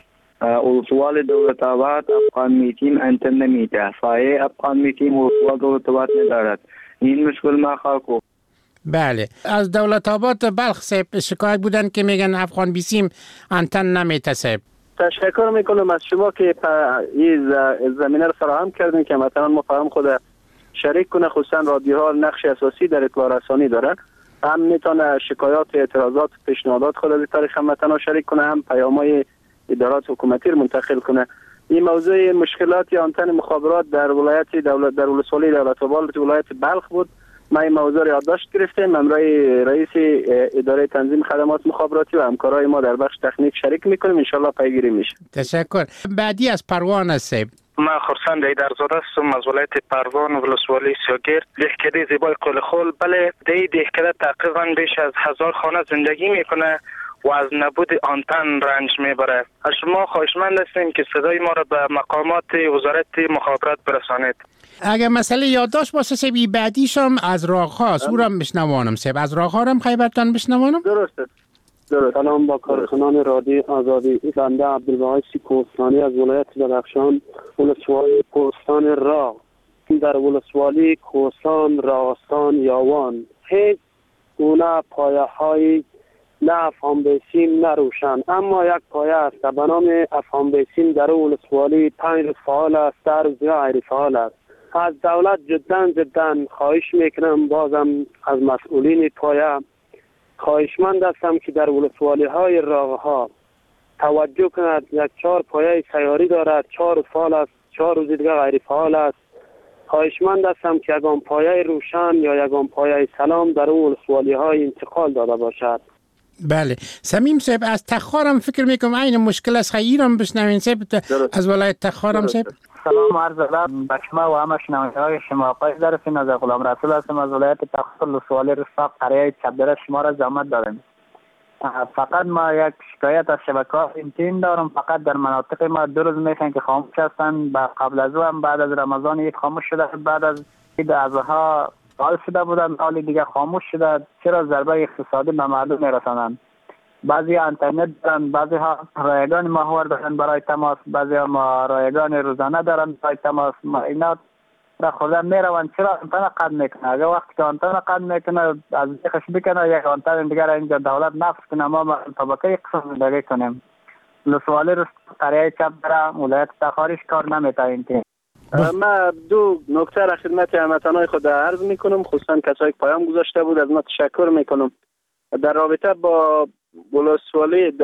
ولسوال دولت آباد افغان میتیم انتر نمیده، فایه افغان میتیم ولسوال دولت آباد ندارد. این مشکل ما خاکو. بله، از دولت آباد بلخ صاحب شکایت بودن که میگن افغان بیسیم انتن نمیته صاحب. تشکر میکنم از شما که این زمینه رو فراهم کردین که مثلا ما فهم خود شریک کنه، خصوصا رادیوها نقش اساسی در اطلاع رسانی دارن. هم میتونه شکایات، اعتراضات، پیشنهادات خود از طریق هموطنان شریک کنه، هم پیامای ادارات حکومتی رو منتقل کنه. این موضوع مشکلات آنتن مخابرات در ولایت دولت در ولسوالی دولت آباد ولایت بلخ بود. ما این موضوع را یادداشت گرفتیم، امروز رئیس اداره تنظیم خدمات مخابراتی و همکارای ما در بخش تکنیک شریک میکنیم، ان شاءالله پیگیری میشه. تشکر. بعدی از پروان است. ما خرسند ایدرزاده هستم از ولایت پروان ولسوالی سیاگیر، دهکده زیبای قلخول. بله، دی دهکده تقریبا بیش از هزار خانه زندگی میکنه و از نبود آنتن رنج میبره. از شما خواهشمند هستیم که صدای ما را به مقامات وزارت مخابرات برسانید. اگر مسئله یادداشت باشه سیب، بعدیش هم از راه‌هاست، او را بشنوانم سیب. از راه‌ها هم خیبرتان بشنوانم. درسته. درست. سلام با کارکنان رادیو آزادی. بنده عبدالباعث کوهستانی از ولایت بدخشان، ولسوالی کوهستان راه. در ولسوالی کوهستان، راستان، یاوان هیچ گونه پایه‌های نه افغان بیسیم نه روشن، اما یک پایه است به نام افغان بیسیم در ولسوالی پنج روز فعال است، در روز غیر فعال است. از دولت جدا جدا خواهش میکنم، بازم از مسئولین پایه خواهشمند هستم که در ولسوالی های راه ها توجه کند. یک چهار پایه سیاری دارد، چهار روز فعال است، چهار روز دیگه غیر فعال است. خواهشمند هستم که یگان پایه روشن یا یگان پایه سلام در ولسوالی های انتقال داده باشد. بله، صمیم صاحب از تخارم فکر میکنم این مشکل است، خیرم بشنوین صاحب از ولایت تخارم صاحب. سلام عرض ادب به شما و همه شنونده های شما. آقای ظریفی نظر غلام رسول هستم از ولایت تخار ولسوالی رفاق قریه چبدره. شما را زحمت داریم. فقط ما یک شکایت از شبکه‌ها اینترنت دارم. فقط در مناطق ما دو روز میشن که خاموش هستن. قبل از او هم بعد از رمضان یک خاموش شده، بعد از عید اضحی فعال شده بودن، حالی دیگه خاموش شده. چرا ضربه اقتصادی به مردم میرسانند؟ بعضی اینترنت دارن، بعضی ها رایگان ماهوار دارن برای تماس، بعضی ها رایگان روزانه دارن برای تماس. اینا را خودم میروند چرا آنتن قطع میکنه؟ اگر وقتی که آنتن قطع میکنه از دیخش بکنه یک آنتن دیگر اینجا دولت نفس کنه ما طبقه قسم زندگی کنیم. لسوالی رست قریه چپ داره ولایت تخارش کار نمیتاین که من دو نکته را خدمت هموطنان خود عرض میکنم، خصوصا کسایی که پیام گذاشته بود از ما تشکر میکنم. در رابطه با ولسوالی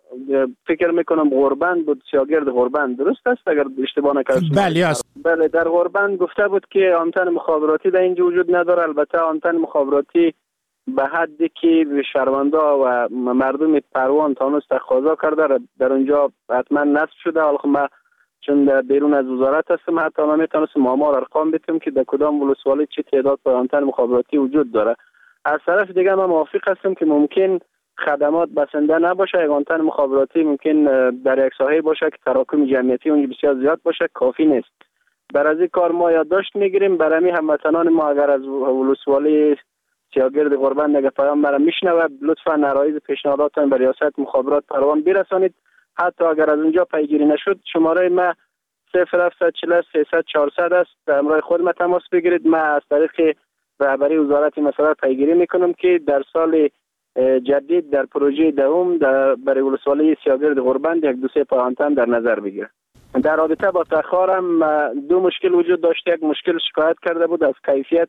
فکر میکنم غربند بود، سیاگرد غربند، درست است اگر اشتباه نکنم؟ بله است. بله در غربند گفته بود که آنتن مخابراتی در اینجا وجود نداره. البته آنتن مخابراتی به حدی که شهروندان و مردم پروان تانست تقاضا کرده در اونجا حتما نصب شده. حالا ما چون در بیرون از وزارت هستم حتی نمیتونستم آمار ارقام بدم که در کدام ولسوالی چه تعداد آنتن مخابراتی وجود داره. از طرف دیگه من موافق هستم که ممکن خدمات بسنده نباشه. یک آنتن مخابراتی ممکن در یک ساحه باشه که تراکم جمعیتی اونجا بسیار زیاد باشه، کافی نیست. بر از این کار ما یادداشت میگیریم برای هموطنان ما اگر از ولسوالی سیاگرد غربند اگر پیام برام میشنوه لطفا عرایض پیشنهاداتتان به ریاست مخابرات پروان برسانید. حتی اگر از اونجا پیگیری نشد شماره ما صفر هفت چهل سیصد چهارصد است، در همراه خود ما تماس بگیرید. ما از طریق رهبری وزارت مسائل پیگیری میکنم که در سال جدید در پروژه دوم در برای ولسوالی سیاگرد غربند یک دو سه آنتن در نظر بگیره. در رابطه با تخارم دو مشکل وجود داشت. یک مشکل شکایت کرده بود از کیفیت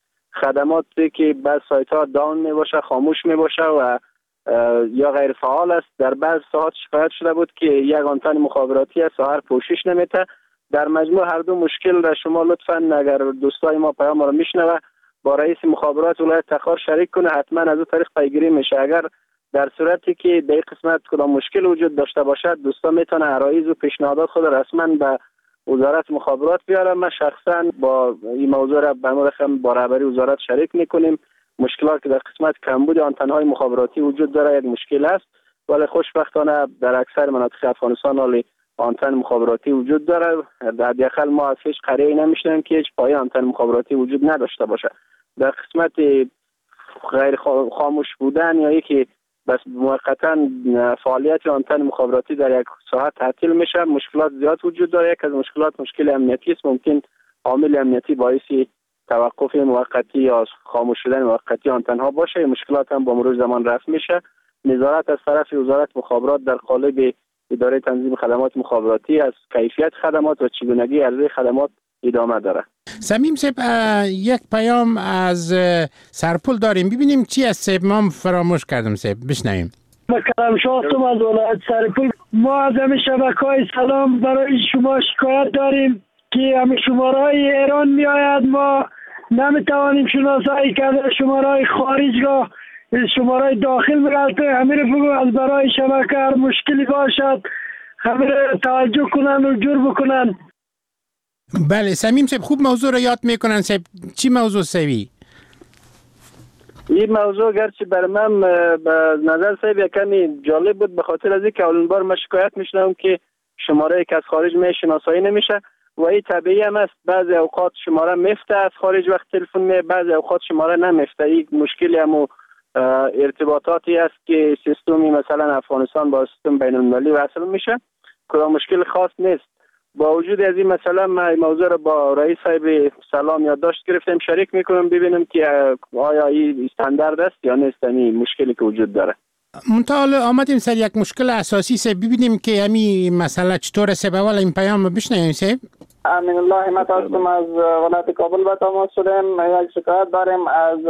خدماتی که بعض سایت ها داون می باشه، خاموش می باشه و یا غیر فعال است. در بعض ساعات شکایت شده بود که یک آنتن مخابراتی است ساعت پوشش نمیته. در مجموع هر دو مشکل را شما لطفا اگر دوستای ما پیام ما رو میشنوه با رئیس مخابرات ولایت تخار شریک کنه، حتما از اون طریق پیگیری میشه. اگر در صورتی که در قسمت کدام مشکل وجود داشته باشد دوستا میتونه عرایض و پیشنهادات خود رسما به وزارت مخابرات بیاره. ما شخصا با این موضوع را به مرخم با رهبری وزارت شریک میکنیم. مشکلات که در قسمت کمبود آنتن‌های مخابراتی وجود داره یک مشکل است، ولی خوشبختانه در اکثر مناطق افغانستان حالی آنتن مخابراتی وجود داره. در حداقل ما از هیچ قریه‌ای نمیشنویم که هیچ پایه آنتن مخابراتی وجود نداشته باشه. در قسمت غیر خاموش بودن یا یکی بس موقتا فعالیت آنتن مخابراتی در یک ساعت تعطیل میشه، مشکلات زیاد وجود داره. یک از مشکلات مشکل امنیتی است. ممکن عامل امنیتی باعث توقف موقتی یا خاموش شدن موقتی آنتن ها باشه. مشکلات هم با مرور زمان رفع میشه. نظارت از طرف وزارت مخابرات در قالب اداره تنظیم خدمات مخابراتی از کیفیت خدمات و چگونگی عرضه خدمات ادامه داره. سمیم صاحب یک پیام از سرپل داریم، ببینیم چی از صاحب ما فراموش کردم صاحب بشنویم. مکرم شاستم از ولایت سرپل. ما از همه شبکه‌های سلام برای شما شکایت داریم که همه شماره‌های ایران میآید، ما نمیتوانیم شناسایی کرده شماره‌های خارج را شماره‌های داخل می‌رسه. همه رو بگو از برای شبکه هر مشکلی باشد همه رو توجه کنن و جور بکنن. بله سمیم صاحب خوب موضوع رو یاد میکنن صاحب. چی موضوع سوی؟ این موضوع گرچه بر من به نظر صاحب کمی جالب بود به خاطر از اینکه اولین بار ما شکایت میشنم که شماره که از خارج می شناسایی نمیشه و این طبیعی هم است. بعضی اوقات شماره میفته از خارج وقت تلفن می، بعضی اوقات شماره نمیفته. این مشکلی هم ارتباطاتی است که سیستمی مثلا افغانستان با سیستم بین المللی وصل میشه. کدام مشکل خاص نیست. با وجود از این مثلا ما این موضوع رو با رئیس صاحب سلام یادداشت گرفتیم شریک میکنم ببینیم که آیا این استاندارد است یا نیست. این مشکلی که وجود داره. منتها آمدیم سر یک مشکل اساسی سه ببینیم که همین مسئله چطور سه به این پیام بشنویم سه. امین الله حمایت هستم از ولایت کابل با تماس شدیم. یک شکایت داریم از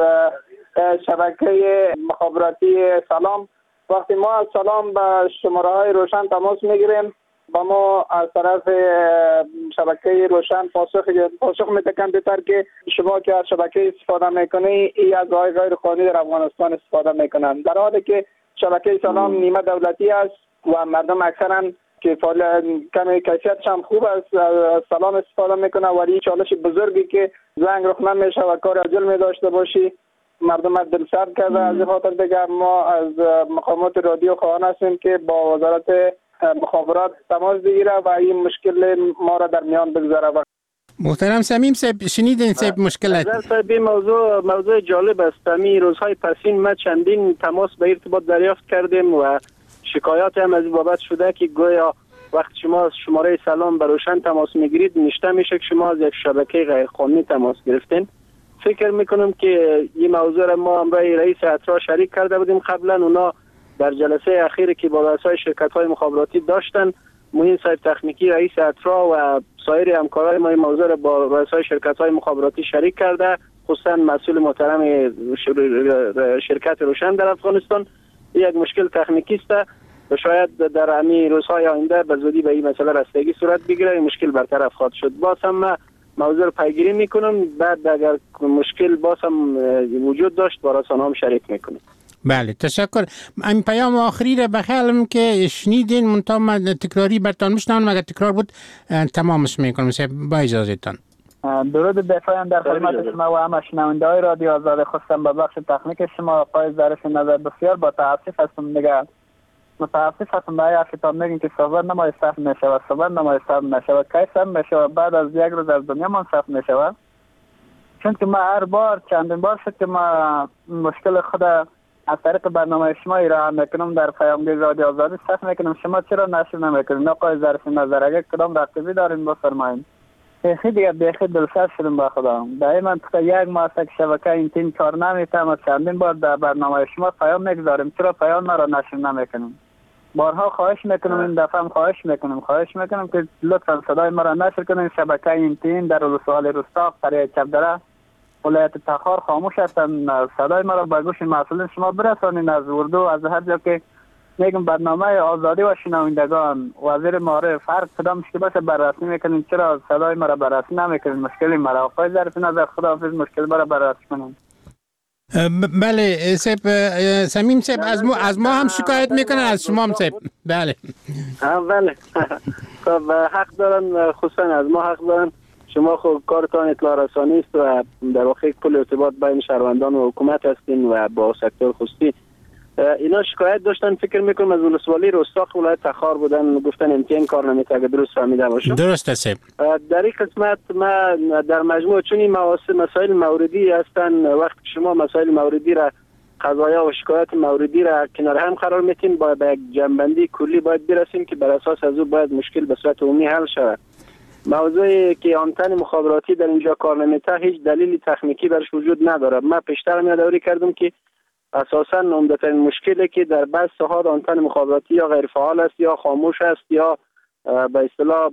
شبکه مخابراتی سلام. وقتی ما از سلام به شماره های روشن تماس میگیریم با ما از طرف شبکه روشن پاسخ پاسخ میتکن بهتر که شما که از شبکه استفاده میکنی ای از راه غیر قانونی در افغانستان استفاده میکنن، در حالی که شبکه سلام نیمه دولتی است و مردم اکثرا که کمی کیفیتش هم خوب است از سلام استفاده میکنه، ولی چالش بزرگی که زنگ رخ نمیشه و کار عاجل می داشته باشی مردم دل سرد کرده. از خاطر دیگر ما از مقامات رادیو خواهان هستیم که با وزارت مخابرات تماس بگیره و این مشکل ما را در میان بگذاره. محترم صمیم صاحب شنیدین صاحب مشکلات صاحب موضوع موضوع جالب است. می روزهای پسین ما چندین تماس به ارتباط دریافت کردیم و شکایات هم از این بابت شده که گویا وقت شما شماره سلام به روشن تماس میگیرید نشته میشه که شما از یک شبکه غیرقانونی تماس گرفتین. فکر میکنم که این موضوع را ما هم برای رئیس اترا شریک کرده بودیم قبلا. اونا در جلسه اخیری که با رؤسای شرکت های مخابراتی داشتن، معین صاحب تکنیکی رئیس اترا و سایر همکارای ما این موضوع را با رؤسای شرکت های مخابراتی شریک کرده، خصوصا مسئول محترم شرکت روشن در افغانستان. یک مشکل تکنیکی است و شاید در همین روزهای آینده به زودی به این مسئله رسیدگی صورت بگیره، این مشکل برطرف خواهد شد. باز هم من موضوع رو پیگیری میکنم، بعد اگر مشکل باز هم وجود داشت با رسانه هم شریک میکنم. بله تشکر. این پیام آخری را بخیالم که شنیدین منتها من تکراری برتان میشنم، مگر تکرار بود تمامش میکنم با اجازهتان. درود دفاعاً در خدمت شما و همه شنونده‌های رادیو آزاد، خصوصا به بخش تکنیک شما آقای ظریف نظر. بسیار با تاسف هستم دیگه، متاسف هستم برای حرفتان میگین که صحبت نمای صرف میشود، صحبت نمای صرف میشود، کی صرف میشود؟ بعد از یک روز از دنیا من صرف میشود. چون که ما هر بار چندین بار شد که ما مشکل خود از طریق برنامه شما ایران میکنم در پیامگیر رادیو آزادی صرف میکنم. شما چرا نشر نمیکنید؟ آقای ظریف نظر اگر کدام رقیبی دارین بفرمایید. بیخی دیگه بیخی دلسرد شدم با خدا. در منطقه یک ماه که شبکه این تیم کار نمیتونم، چندین بار در برنامه شما پیام میگذاریم، چرا پیام ما را نشر نمیکنیم؟ بارها خواهش میکنم، این دفعه هم خواهش میکنم خواهش میکنم که لطفا صدای ما را نشر کنید. شبکه این تیم در ولسوالی رستاق قریه چپدره ولایت تخار خاموش هستن. صدای ما را به گوش مسئولین شما برسانید از اردو، از هر جا که میگم برنامه آزادی و شنوندگان وزیر معارف هر کدام که باشه بررسی میکنین، چرا صدای ما را بررسی نمیکنین؟ مشکلی مرا آقای ظریف نظر خداحافظ مشکل برا بررسی کنین. بله سیب صمیم سیب از ما از ما هم شکایت میکنن، از شما هم سیب. بله بله خب حق دارن، خصوصا از ما حق دارن. شما خب کارتان اطلاع رسانی است و در واقع پل ارتباط بین شهروندان و حکومت هستین و با سکتور خصوصی. اینا شکایت داشتن، فکر میکنم از ولسوالی رستاق ولایت تخار بودن، گفتن امتحان کار نمیشه. اگه درست فهمیده باشم درست است. در این قسمت ما در مجموع چون این مسائل موردی هستن، وقتی شما مسائل موردی را قضایا و شکایت موردی را کنار هم قرار میتین، با به یک جنبندی کلی باید برسیم که بر اساس از او باید مشکل به صورت عمومی حل شود. موضوعی که آنتن مخابراتی در اینجا کار نمیته هیچ دلیل تکنیکی برش وجود نداره. من پیشتر یادآوری کردم که اساساً عمدترین مشکلی که در بعض ساحات آنتن مخابراتی یا غیر فعال است یا خاموش است یا به اصطلاح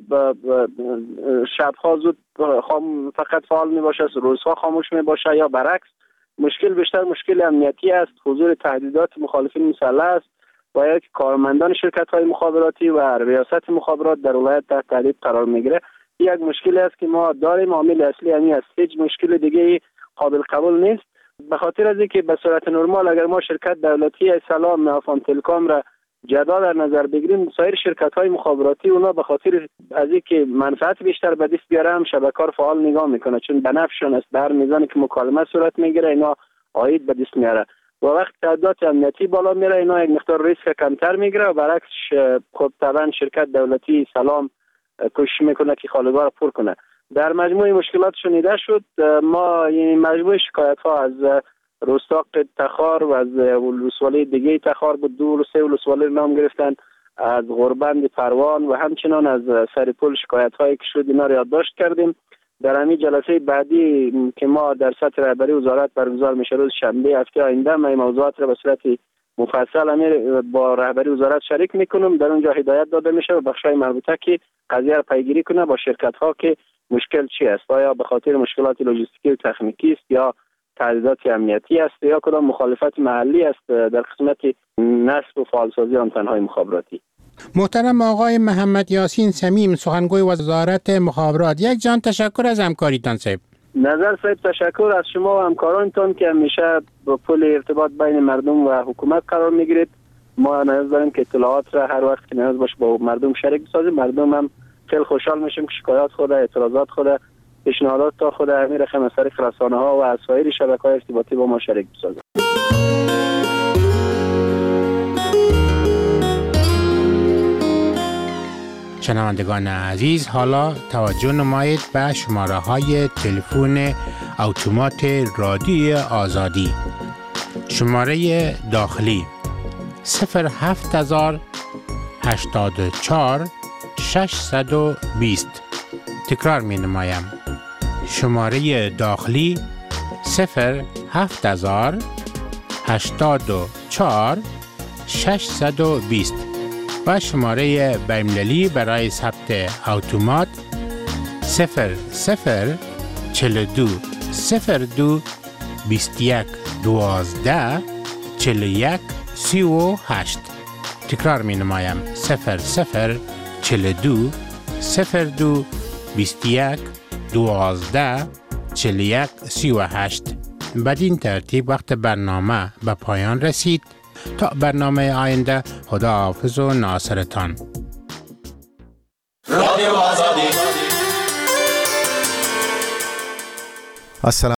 شب‌ها زود فقط فعال می باشه، روزها خاموش می باشه یا برعکس. مشکل بیشتر مشکل امنیتی است، حضور تهدیدات مخالفین مسلح است و یا که کارمندان شرکت‌های مخابراتی و ریاست مخابرات در ولایت تحت تهدید قرار میگیره. یک مشکلی است که ما داریم، عامل اصلی همین است، هیچ مشکل دیگه قابل قبول نیست. به خاطر از اینکه به صورت نرمال اگر ما شرکت دولتی سلام افغان تلکام را جدا در نظر بگیریم، سایر شرکت‌های مخابراتی اونا به خاطر از اینکه منفعت بیشتر به دست بیاره هم شبکه‌ها فعال نگاه میکنه، چون به نفعشون است. در میزانی که مکالمه صورت میگیره اینا عاید به دست میاره و وقت تعداد امنیتی بالا میره اینا یک مقدار ریسک کمتر میگیره و برعکس خب طبعا شرکت دولتی سلام کوشش میکنه که خالگاه را پر کنه. در مجموع مشکلات شنیده شد. ما این مجموع شکایت ها از رستاق تخار و از ولسوالی دیگه تخار بود، دو سه ولسوالی نام گرفتن، از غربند پروان و همچنان از سرپل شکایت هایی که شد اینا را یادداشت کردیم. در همین جلسه بعدی که ما در سطح رهبری وزارت برگزار میشه روز شنبه هفته آینده، ما این موضوعات را به صورت مفصل امیر با رهبری وزارت شریک میکنم. در اونجا هدایت داده میشه و بخشای مربوطه که قضیه را پیگیری کنه با شرکت ها که مشکل چی است، آیا به خاطر مشکلات لوجستیکی و تکنیکی است یا تهدیدات امنیتی است یا کدام مخالفت محلی است در قسمت نصب و فعالسازی آنتن‌های مخابراتی. محترم آقای محمد یاسین صمیم، سخنگوی وزارت مخابرات، یک جان تشکر از همکاریتان صاحب. نظر صاحب تشکر از شما و همکارانتان که همیشه با پل ارتباط بین مردم و حکومت قرار میگیرید. ما نیاز داریم که اطلاعات را هر وقت که نیاز باشه با مردم شریک بسازیم. مردم هم خیلی خوشحال میشیم که شکایات خود، اعتراضات خود، پیشنهادات تا خود امیر رقم از طریق رسانه ها و از سایر شبکه‌های ارتباطی با ما شریک بسازیم. شنوندگان عزیز، حالا توجه نمایید به شماره های تلفن اتومات رادیوی آزادی. شماره داخلی صفر هفت هزار هشتاد و چهار ششصد و بیست. تکرار می نمایم. شماره داخلی صفر هفت هزار هشتاد و چهار ششصد و بیست و شماره بین‌المللی برای ثبت اتومات صفر صفر چهل و دو صفر دو بیست و یک دوازده چهل و یک سی و هشت. تکرار می نمایم. صفر صفر چهل و دو صفر دو بیست و یک دوازده چهل و یک سی و هشت. بدین ترتیب وقت برنامه به پایان رسید. تا برنامه آینده، خدا حافظ و ناصرتان. رادیو آزادی.